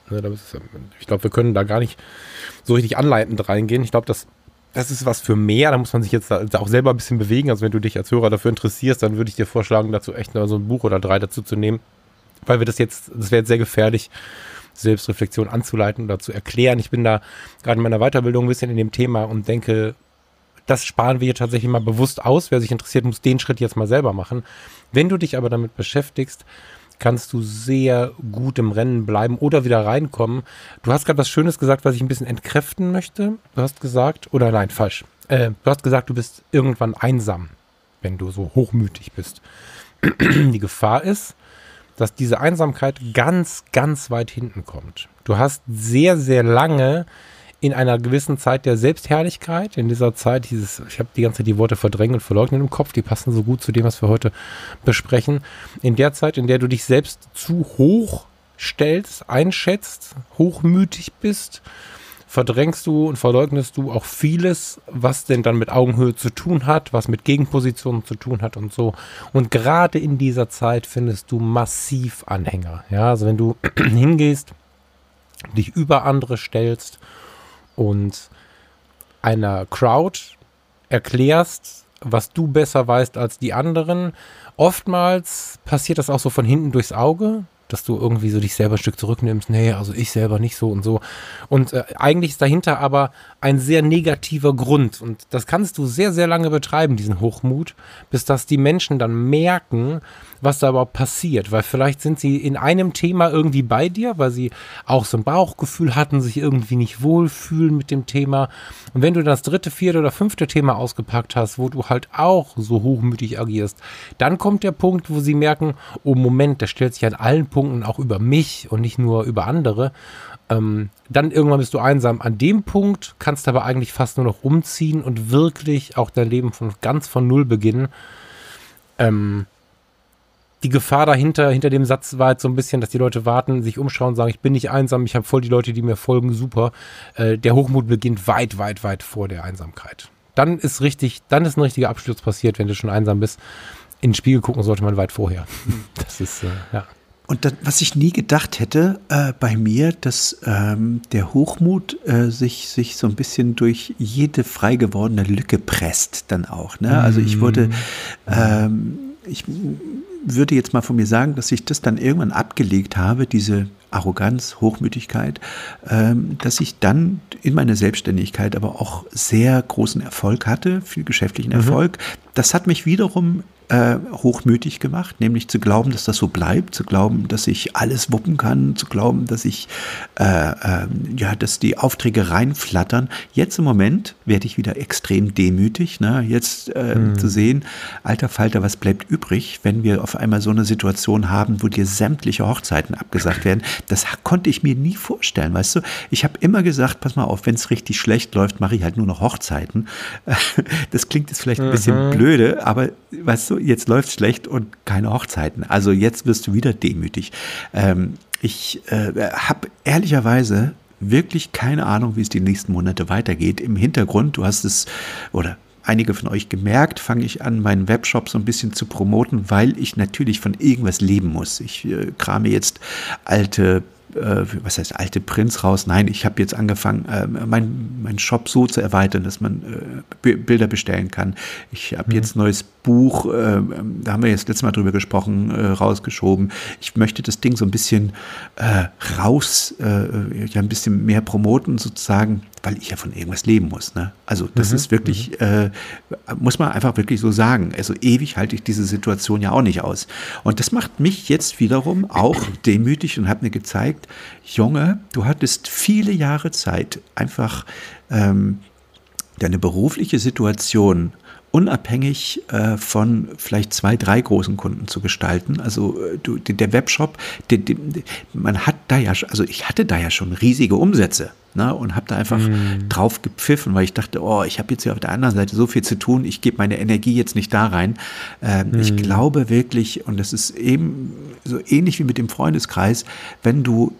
Ich glaube, wir können da gar nicht so richtig anleitend reingehen. Ich glaube, das, das ist was für mehr. Da muss man sich jetzt da auch selber ein bisschen bewegen. Also wenn du dich als Hörer dafür interessierst, dann würde ich dir vorschlagen, dazu echt noch so ein Buch oder drei dazu zu nehmen. Weil wir das jetzt, das wäre jetzt sehr gefährlich, Selbstreflexion anzuleiten oder zu erklären. Ich bin da gerade in meiner Weiterbildung ein bisschen in dem Thema und denke, das sparen wir hier tatsächlich mal bewusst aus. Wer sich interessiert, muss den Schritt jetzt mal selber machen. Wenn du dich aber damit beschäftigst, kannst du sehr gut im Rennen bleiben oder wieder reinkommen. Du hast gerade was Schönes gesagt, was ich ein bisschen entkräften möchte. Du hast gesagt, oder nein, falsch. Äh, du hast gesagt, du bist irgendwann einsam, wenn du so hochmütig bist. Die Gefahr ist, dass diese Einsamkeit ganz, ganz weit hinten kommt. Du hast sehr, sehr lange in einer gewissen Zeit der Selbstherrlichkeit, in dieser Zeit dieses, ich habe die ganze Zeit die Worte verdrängen und verleugnen im Kopf, die passen so gut zu dem, was wir heute besprechen. In der Zeit, in der du dich selbst zu hoch stellst, einschätzt, hochmütig bist, verdrängst du und verleugnest du auch vieles, was denn dann mit Augenhöhe zu tun hat, was mit Gegenpositionen zu tun hat und so. Und gerade in dieser Zeit findest du massiv Anhänger. Ja, also wenn du hingehst, dich über andere stellst und einer Crowd erklärst, was du besser weißt als die anderen. Oftmals passiert das auch so von hinten durchs Auge, dass du irgendwie so dich selber ein Stück zurücknimmst. Nee, also ich selber nicht so und so. Und äh, eigentlich ist dahinter aber ein sehr negativer Grund. Und das kannst du sehr, sehr lange betreiben, diesen Hochmut, bis dass die Menschen dann merken, was da überhaupt passiert. Weil vielleicht sind sie in einem Thema irgendwie bei dir, weil sie auch so ein Bauchgefühl hatten, sich irgendwie nicht wohlfühlen mit dem Thema. Und wenn du das dritte, vierte oder fünfte Thema ausgepackt hast, wo du halt auch so hochmütig agierst, dann kommt der Punkt, wo sie merken, oh Moment, der stellt sich an allen Punkten auch über mich und nicht nur über andere. Ähm, dann irgendwann bist du einsam. An dem Punkt kannst du aber eigentlich fast nur noch umziehen und wirklich auch dein Leben von ganz von Null beginnen. Ähm, die Gefahr dahinter, hinter dem Satz war jetzt so ein bisschen, dass die Leute warten, sich umschauen, sagen, ich bin nicht einsam, ich habe voll die Leute, die mir folgen, super. Äh, der Hochmut beginnt weit, weit, weit vor der Einsamkeit. Dann ist richtig, dann ist ein richtiger Absturz passiert, wenn du schon einsam bist. In den Spiegel gucken sollte man weit vorher. Das ist, äh, ja. Und dann, was ich nie gedacht hätte äh, bei mir, dass ähm, der Hochmut äh, sich, sich so ein bisschen durch jede frei gewordene Lücke presst dann auch. Ne? Also ich wurde, ähm, ich würde jetzt mal von mir sagen, dass ich das dann irgendwann abgelegt habe, diese Arroganz, Hochmütigkeit, ähm, dass ich dann in meiner Selbstständigkeit aber auch sehr großen Erfolg hatte, viel geschäftlichen Erfolg. Mhm. Das hat mich wiederum äh, hochmütig gemacht, nämlich zu glauben, dass das so bleibt, zu glauben, dass ich alles wuppen kann, zu glauben, dass ich, äh, äh, ja, dass die Aufträge reinflattern. Jetzt im Moment werde ich wieder extrem demütig, ne? Jetzt äh, mhm. zu sehen, alter Falter, was bleibt übrig, wenn wir auf einmal so eine Situation haben, wo dir sämtliche Hochzeiten abgesagt werden. Das konnte ich mir nie vorstellen, weißt du? Ich habe immer gesagt, pass mal auf, wenn es richtig schlecht läuft, mache ich halt nur noch Hochzeiten. Das klingt jetzt vielleicht ein bisschen mhm. blöde, aber weißt du, jetzt läuft es schlecht und keine Hochzeiten. Also jetzt wirst du wieder demütig. Ähm, ich äh, habe ehrlicherweise wirklich keine Ahnung, wie es die nächsten Monate weitergeht. Im Hintergrund, du hast es, oder einige von euch gemerkt, fange ich an, meinen Webshop so ein bisschen zu promoten, weil ich natürlich von irgendwas leben muss. Ich äh, krame jetzt alte was heißt alte Prints raus? Nein, ich habe jetzt angefangen, äh, meinen mein Shop so zu erweitern, dass man äh, B- Bilder bestellen kann. Ich habe mhm. jetzt ein neues Buch, äh, da haben wir jetzt letztes Mal drüber gesprochen, äh, rausgeschoben. Ich möchte das Ding so ein bisschen äh, raus, äh, ja ein bisschen mehr promoten sozusagen, weil ich ja von irgendwas leben muss. Ne? Also das mhm. ist wirklich, mhm. äh, muss man einfach wirklich so sagen. Also ewig halte ich diese Situation ja auch nicht aus. Und das macht mich jetzt wiederum auch demütig und hat mir gezeigt, Junge, du hattest viele Jahre Zeit, einfach ähm, deine berufliche Situation unabhängig äh, von vielleicht zwei, drei großen Kunden zu gestalten. Also äh, du, der Webshop, der, der, man hat da ja, also ich hatte da ja schon riesige Umsätze, ne, und habe da einfach mm. drauf gepfiffen, weil ich dachte, oh, ich habe jetzt hier auf der anderen Seite so viel zu tun, ich gebe meine Energie jetzt nicht da rein. Ähm, mm. Ich glaube wirklich, und das ist eben so ähnlich wie mit dem Freundeskreis, wenn du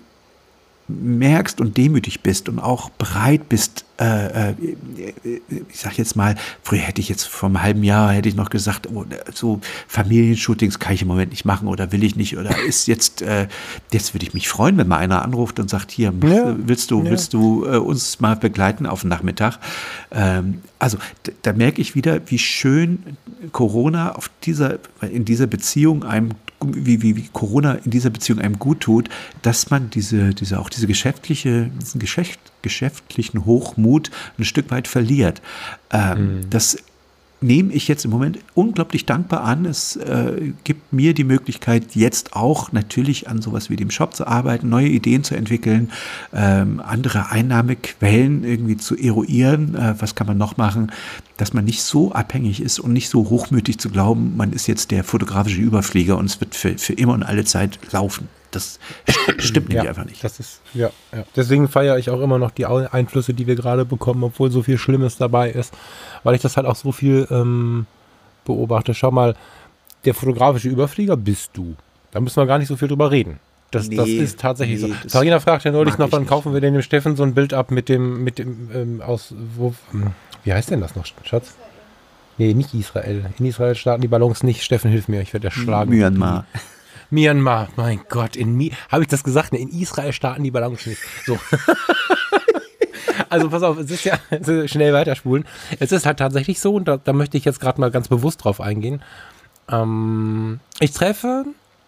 merkst und demütig bist und auch bereit bist, äh, äh, ich sag jetzt mal, früher hätte ich jetzt vor einem halben Jahr hätte ich noch gesagt, oh, so Familienshootings kann ich im Moment nicht machen oder will ich nicht oder ist jetzt, äh, jetzt würde ich mich freuen, wenn mal einer anruft und sagt, hier, ja. willst du, ja. willst du äh, uns mal begleiten auf den Nachmittag? Ähm, also da, da merke ich wieder, wie schön Corona auf dieser, in dieser Beziehung einem Wie, wie, wie Corona in dieser Beziehung einem gut tut, dass man diese, diese auch diese geschäftliche, diesen Geschäft, geschäftlichen Hochmut ein Stück weit verliert. Ähm, mhm. Das nehme ich jetzt im Moment unglaublich dankbar an. Es äh, gibt mir die Möglichkeit, jetzt auch natürlich an sowas wie dem Shop zu arbeiten, neue Ideen zu entwickeln, ähm, andere Einnahmequellen irgendwie zu eruieren. Äh, was kann man noch machen, dass man nicht so abhängig ist und nicht so hochmütig zu glauben, man ist jetzt der fotografische Überflieger und es wird für, für immer und alle Zeit laufen. Das stimmt nämlich ja, einfach nicht. Das ist, ja, ja. Deswegen feiere ich auch immer noch die Einflüsse, die wir gerade bekommen, obwohl so viel Schlimmes dabei ist, weil ich das halt auch so viel ähm, beobachte. Schau mal, der fotografische Überflieger bist du. Da müssen wir gar nicht so viel drüber reden. Das, nee, das ist tatsächlich nee, so. Farina fragte neulich noch, wann nicht. kaufen wir denn dem Steffen so ein Bild ab mit dem, mit dem, ähm, aus, wo, wie heißt denn das noch, Schatz? Nee, nicht Israel. In Israel starten die Ballons nicht. Steffen, hilf mir, ich werde erschlagen. Myanmar. Myanmar, mein Gott, in Mi- habe ich das gesagt? Ne, in Israel starten die Ballons nicht. So. Also pass auf, es ist ja schnell weiterspulen. Es ist halt tatsächlich so, und da, da möchte ich jetzt gerade mal ganz bewusst drauf eingehen. Ähm, ich treffe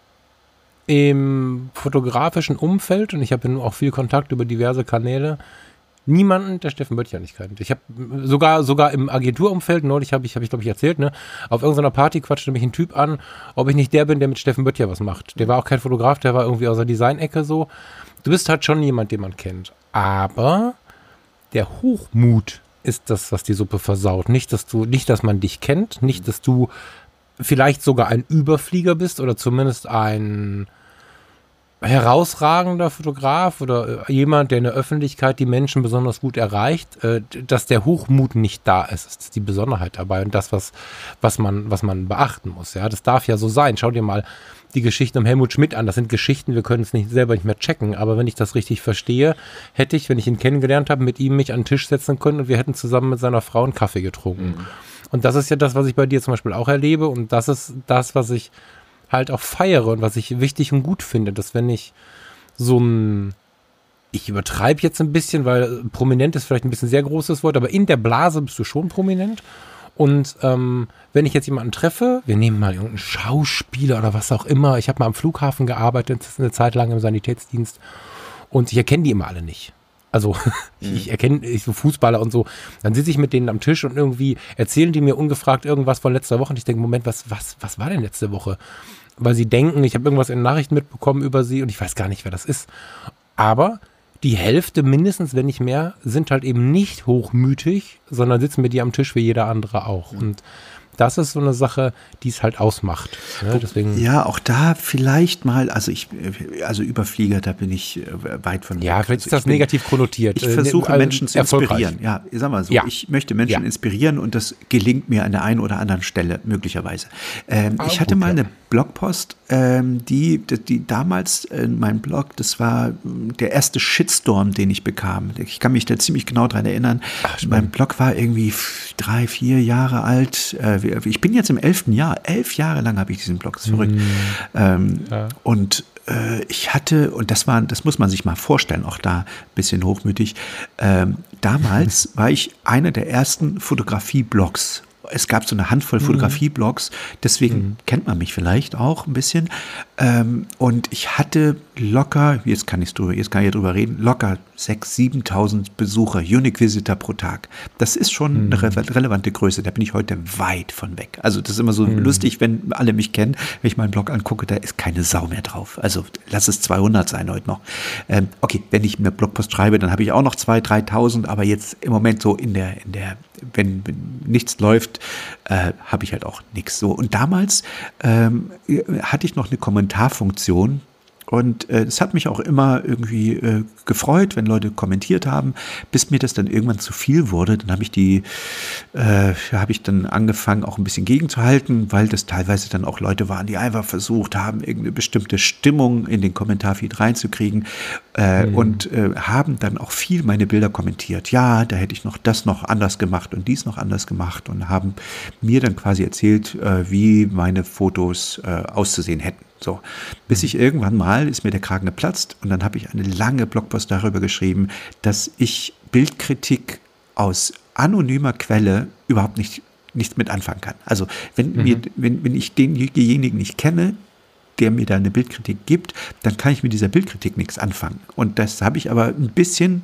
im fotografischen Umfeld, und ich habe ja auch viel Kontakt über diverse Kanäle, niemanden, der Steffen Böttcher nicht kennt. Ich habe sogar sogar im Agenturumfeld, neulich habe ich, habe ich glaube ich erzählt, ne, auf irgendeiner Party quatschte mich ein Typ an, ob ich nicht der bin, der mit Steffen Böttcher was macht. Der war auch kein Fotograf, der war irgendwie aus der Design-Ecke so. Du bist halt schon jemand, den man kennt. Aber der Hochmut ist das, was die Suppe versaut. Nicht, dass du, nicht, dass man dich kennt, nicht, dass du vielleicht sogar ein Überflieger bist oder zumindest ein herausragender Fotograf oder jemand, der in der Öffentlichkeit die Menschen besonders gut erreicht, äh, dass der Hochmut nicht da ist. Das ist die Besonderheit dabei und das, was, was, man, was man beachten muss. Ja, das darf ja so sein. Schau dir mal die Geschichten um Helmut Schmidt an. Das sind Geschichten, wir können es nicht selber nicht mehr checken, aber wenn ich das richtig verstehe, hätte ich, wenn ich ihn kennengelernt habe, mit ihm mich an den Tisch setzen können und wir hätten zusammen mit seiner Frau einen Kaffee getrunken. Mhm. Und das ist ja das, was ich bei dir zum Beispiel auch erlebe und das ist das, was ich halt auch feiere und was ich wichtig und gut finde, dass wenn ich so ein, ich übertreibe jetzt ein bisschen, weil prominent ist vielleicht ein bisschen sehr großes Wort, aber in der Blase bist du schon prominent. Und ähm, wenn ich jetzt jemanden treffe, wir nehmen mal irgendeinen Schauspieler oder was auch immer, ich habe mal am Flughafen gearbeitet, das ist eine Zeit lang im Sanitätsdienst und ich erkenne die immer alle nicht. Also mhm. ich erkenne ich so Fußballer und so, dann sitze ich mit denen am Tisch und irgendwie erzählen die mir ungefragt irgendwas von letzter Woche und ich denke, Moment, was, was, was war denn letzte Woche? Weil sie denken, ich habe irgendwas in den Nachrichten mitbekommen über sie und ich weiß gar nicht, wer das ist. Aber die Hälfte mindestens, wenn nicht mehr, sind halt eben nicht hochmütig, sondern sitzen mit dir am Tisch wie jeder andere auch. Und das ist so eine Sache, die es halt ausmacht. Ne? Deswegen ja, auch da vielleicht mal, also ich, also Überflieger, da bin ich weit von weg. Ja, vielleicht also ist das bin, negativ konnotiert. Ich versuche äh, Menschen zu inspirieren. Ja, ich sag mal so, ja. ich möchte Menschen ja. inspirieren und das gelingt mir an der einen oder anderen Stelle möglicherweise. Ähm, ah, ich hatte gut, mal ja. eine Blogpost, ähm, die, die, die damals in meinem Blog, das war der erste Shitstorm, den ich bekam. Ich kann mich da ziemlich genau dran erinnern. Ach, mein Blog war irgendwie drei, vier Jahre alt. Ich bin jetzt im elften Jahr. Elf Jahre lang habe ich diesen Blog. Das ist verrückt. Mm. Ähm, ja. Und äh, ich hatte, und das war, das muss man sich mal vorstellen, auch da ein bisschen hochmütig. Ähm, damals war ich einer der ersten Fotografie-Blogs. Es gab so eine Handvoll Fotografie-Blogs, deswegen mhm. kennt man mich vielleicht auch ein bisschen. Ähm, und ich hatte locker, jetzt kann ich drüber, jetzt kann ich drüber reden, locker sechstausend, siebentausend Besucher, Unique Visitor pro Tag. Das ist schon mhm. eine re- relevante Größe, da bin ich heute weit von weg. Also das ist immer so mhm. lustig, wenn alle mich kennen, wenn ich meinen Blog angucke, da ist keine Sau mehr drauf. Also lass es zweihundert sein heute noch. Ähm, okay, wenn ich mir Blogpost schreibe, dann habe ich auch noch zweitausend, dreitausend, aber jetzt im Moment so in der, in der, wenn, wenn nichts läuft, äh, habe ich halt auch nichts so. Und damals ähm, hatte ich noch eine Kommentarfunktion. Und äh, es hat mich auch immer irgendwie äh, gefreut, wenn Leute kommentiert haben, bis mir das dann irgendwann zu viel wurde. Dann habe ich die, äh, habe ich dann angefangen, auch ein bisschen gegenzuhalten, weil das teilweise dann auch Leute waren, die einfach versucht haben, irgendeine bestimmte Stimmung in den Kommentarfeed reinzukriegen äh, mhm. und äh, haben dann auch viel meine Bilder kommentiert. Ja, da hätte ich noch das noch anders gemacht und dies noch anders gemacht und haben mir dann quasi erzählt, äh, wie meine Fotos äh, auszusehen hätten. So, bis ich irgendwann mal, ist mir der Kragen geplatzt und dann habe ich eine lange Blogpost darüber geschrieben, dass ich Bildkritik aus anonymer Quelle überhaupt nicht, nichts mit anfangen kann. Also wenn, mhm. mir, wenn, wenn ich denjenigen nicht kenne, der mir da eine Bildkritik gibt, dann kann ich mit dieser Bildkritik nichts anfangen. Und das habe ich aber ein bisschen,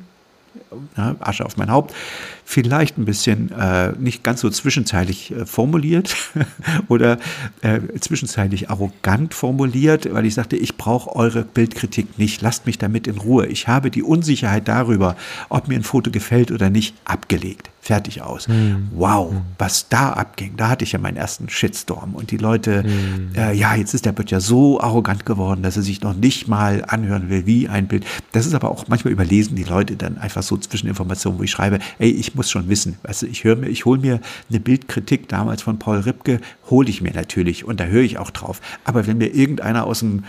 ja, Asche auf mein Haupt, vielleicht ein bisschen äh, nicht ganz so zwischenzeitlich äh, formuliert oder äh, zwischenzeitlich arrogant formuliert, weil ich sagte, ich brauche eure Bildkritik nicht, lasst mich damit in Ruhe. Ich habe die Unsicherheit darüber, ob mir ein Foto gefällt oder nicht, abgelegt. Fertig aus. Mhm. Wow, was da abging, da hatte ich ja meinen ersten Shitstorm und die Leute, mhm. äh, ja, jetzt ist der Böttcher so arrogant geworden, dass er sich noch nicht mal anhören will, wie ein Bild. Das ist aber auch manchmal überlesen die Leute dann einfach so Zwischeninformationen, wo ich schreibe, ey, ich muss schon wissen, weißt du, ich höre mir, ich hole mir eine Bildkritik damals von Paul Ripke, hole ich mir natürlich und da höre ich auch drauf. Aber wenn mir irgendeiner aus dem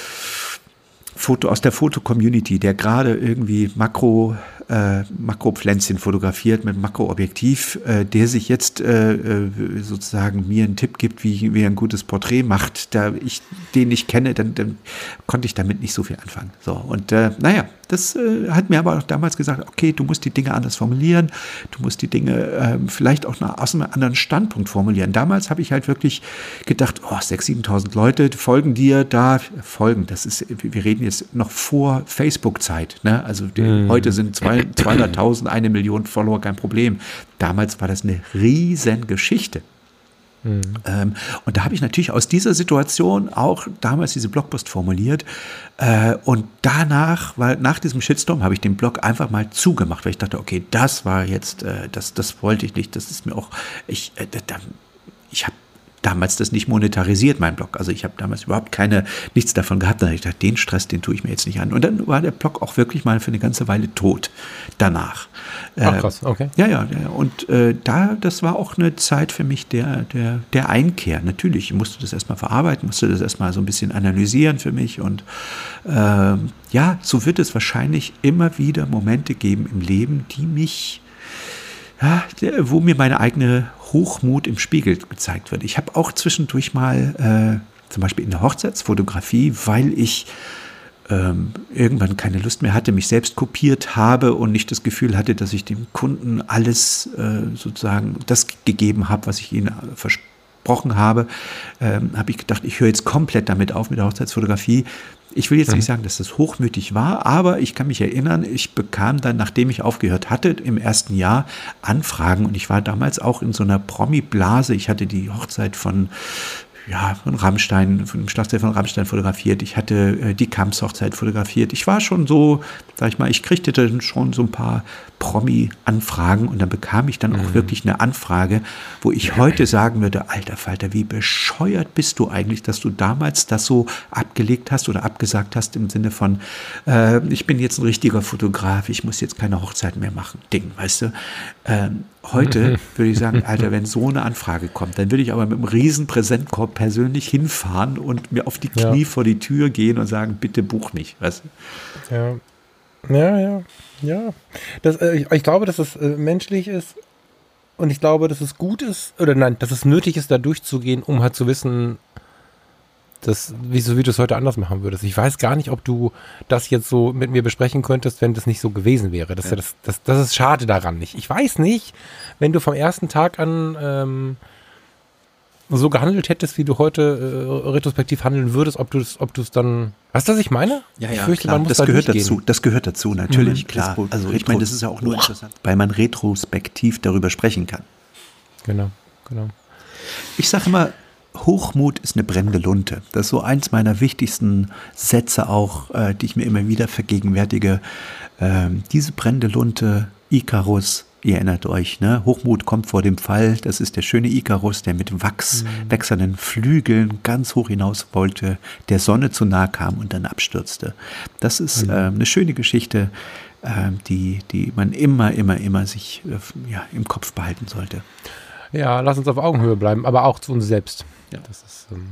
Foto, aus der Foto-Community, der gerade irgendwie Makro, äh, Makropflänzchen fotografiert mit Makroobjektiv, äh, der sich jetzt äh, sozusagen mir einen Tipp gibt, wie, wie er ein gutes Porträt macht, da ich den nicht kenne, dann, dann konnte ich damit nicht so viel anfangen. So, und äh, naja, das äh, hat mir aber auch damals gesagt, okay, du musst die Dinge anders formulieren, du musst die Dinge äh, vielleicht auch noch aus einem anderen Standpunkt formulieren. Damals habe ich halt wirklich gedacht, oh, sechstausend, siebentausend Leute folgen dir, da folgen, das ist, wir reden jetzt noch vor Facebook-Zeit, ne? Also die, mhm. heute sind zweihunderttausend, eine Million Follower, kein Problem. Damals war das eine riesen Geschichte. Mhm. Ähm, und da habe ich natürlich aus dieser Situation auch damals diese Blogpost formuliert äh, und danach, weil nach diesem Shitstorm habe ich den Blog einfach mal zugemacht, weil ich dachte, okay, das war jetzt, äh, das, das wollte ich nicht, das ist mir auch, ich, äh, da, ich habe damals das nicht monetarisiert, mein Blog. Also ich habe damals überhaupt keine, nichts davon gehabt. Da habe ich gedacht, den Stress, den tue ich mir jetzt nicht an. Und dann war der Blog auch wirklich mal für eine ganze Weile tot danach. Ach krass, okay. Äh, ja, ja, ja. Und äh, da, das war auch eine Zeit für mich der, der, der Einkehr. Natürlich, ich musste das erstmal verarbeiten, musste das erstmal so ein bisschen analysieren für mich. Und äh, ja, so wird es wahrscheinlich immer wieder Momente geben im Leben, die mich, ja, wo mir meine eigene Hochmut im Spiegel gezeigt wird. Ich habe auch zwischendurch mal äh, zum Beispiel in der Hochzeitsfotografie, weil ich ähm, irgendwann keine Lust mehr hatte, mich selbst kopiert habe und nicht das Gefühl hatte, dass ich dem Kunden alles äh, sozusagen das gegeben habe, was ich ihnen versprochen habe, ähm, habe ich gedacht, ich höre jetzt komplett damit auf mit der Hochzeitsfotografie. Ich will jetzt mhm. nicht sagen, dass das hochmütig war, aber ich kann mich erinnern, ich bekam dann, nachdem ich aufgehört hatte, im ersten Jahr Anfragen und ich war damals auch in so einer Promi-Blase. Ich hatte die Hochzeit von ja, von Rammstein, von dem Schlagzeug von Rammstein fotografiert. Ich hatte äh, die Kamps-Hochzeit fotografiert. Ich war schon so, sag ich mal, ich kriegte dann schon so ein paar Promi-Anfragen und dann bekam ich dann mhm. auch wirklich eine Anfrage, wo ich heute sagen würde, alter Falter, wie bescheuert bist du eigentlich, dass du damals das so abgelegt hast oder abgesagt hast im Sinne von, äh, ich bin jetzt ein richtiger Fotograf, ich muss jetzt keine Hochzeit mehr machen, Ding, weißt du. Ähm, heute würde ich sagen, Alter, wenn so eine Anfrage kommt, dann würde ich aber mit einem riesen Präsentkorb persönlich hinfahren und mir auf die Knie ja. vor die Tür gehen und sagen, bitte buch mich, weißt du. Ja. Ja, ja, ja. Das, äh, ich, ich glaube, dass es äh, menschlich ist und ich glaube, dass es gut ist, oder nein, dass es nötig ist, da durchzugehen, um halt zu wissen, dass, wie, so wie du es heute anders machen würdest. Ich weiß gar nicht, ob du das jetzt so mit mir besprechen könntest, wenn das nicht so gewesen wäre. Das, ja. das, das, das ist schade daran nicht. Ich weiß nicht, wenn du vom ersten Tag an ähm, so gehandelt hättest, wie du heute äh, retrospektiv handeln würdest, ob du es ob du es dann... Weißt du, was ich meine? Ja, ich ja, fürchte, klar, man muss das da gehört durchgehen. dazu. Das gehört dazu, natürlich, mhm, klar. Also ich meine, das ist ja auch nur interessant, weil man retrospektiv darüber sprechen kann. Genau, genau. Ich sage immer, Hochmut ist eine brennende Lunte. Das ist so eins meiner wichtigsten Sätze auch, äh, die ich mir immer wieder vergegenwärtige. Ähm, diese brennende Lunte, Ikarus, ihr erinnert euch, ne? Hochmut kommt vor dem Fall. Das ist der schöne Ikarus, der mit wachswechselnden Flügeln ganz hoch hinaus wollte, der Sonne zu nahe kam und dann abstürzte. Das ist äh, eine schöne Geschichte, äh, die, die man immer, immer, immer sich äh, ja, im Kopf behalten sollte. Ja, lass uns auf Augenhöhe bleiben, aber auch zu uns selbst. Ja. Das ist, ähm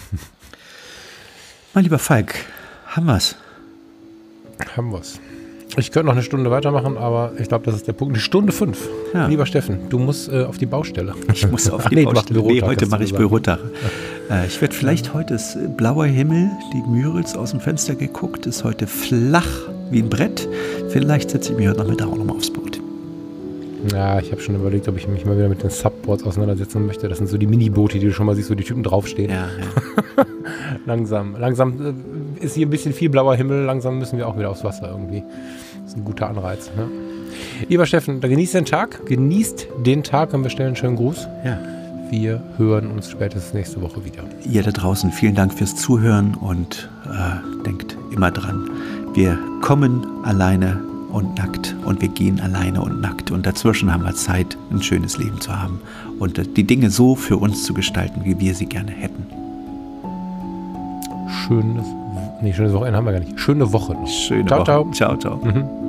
mein lieber Falk, haben wir's? Haben wir's. Ich könnte noch eine Stunde weitermachen, aber ich glaube, das ist der Punkt. Eine Stunde fünf. Ja. Lieber Steffen, du musst äh, auf die Baustelle. Ich muss auf die nee, Baustelle. Nee, heute mache ich Bürotag. Äh, ich werde vielleicht heute ist blauer Himmel, die Mürels aus dem Fenster geguckt, ist heute flach wie ein Brett. Vielleicht setze ich mich heute Nachmittag auch nochmal aufs Boot. Ja, ich habe schon überlegt, ob ich mich mal wieder mit den Subboards auseinandersetzen möchte. Das sind so die Miniboote, die du schon mal siehst, wo die Typen draufstehen. Ja, ja. langsam, langsam ist hier ein bisschen viel blauer Himmel, langsam müssen wir auch wieder aufs Wasser irgendwie. Das ist ein guter Anreiz. Ne? Lieber Steffen, da genießt den Tag, genießt den Tag und wir stellen einen schönen Gruß. Ja. Wir hören uns spätestens nächste Woche wieder. Ihr da draußen, vielen Dank fürs Zuhören und äh, denkt immer dran, wir kommen alleine und nackt und wir gehen alleine und nackt und dazwischen haben wir Zeit, ein schönes Leben zu haben und die Dinge so für uns zu gestalten, wie wir sie gerne hätten. Schönes, nee, schönes Wochenende haben wir gar nicht. Schöne Woche noch. Schöne ciao, Woche. ciao. Ciao, ciao. Mhm.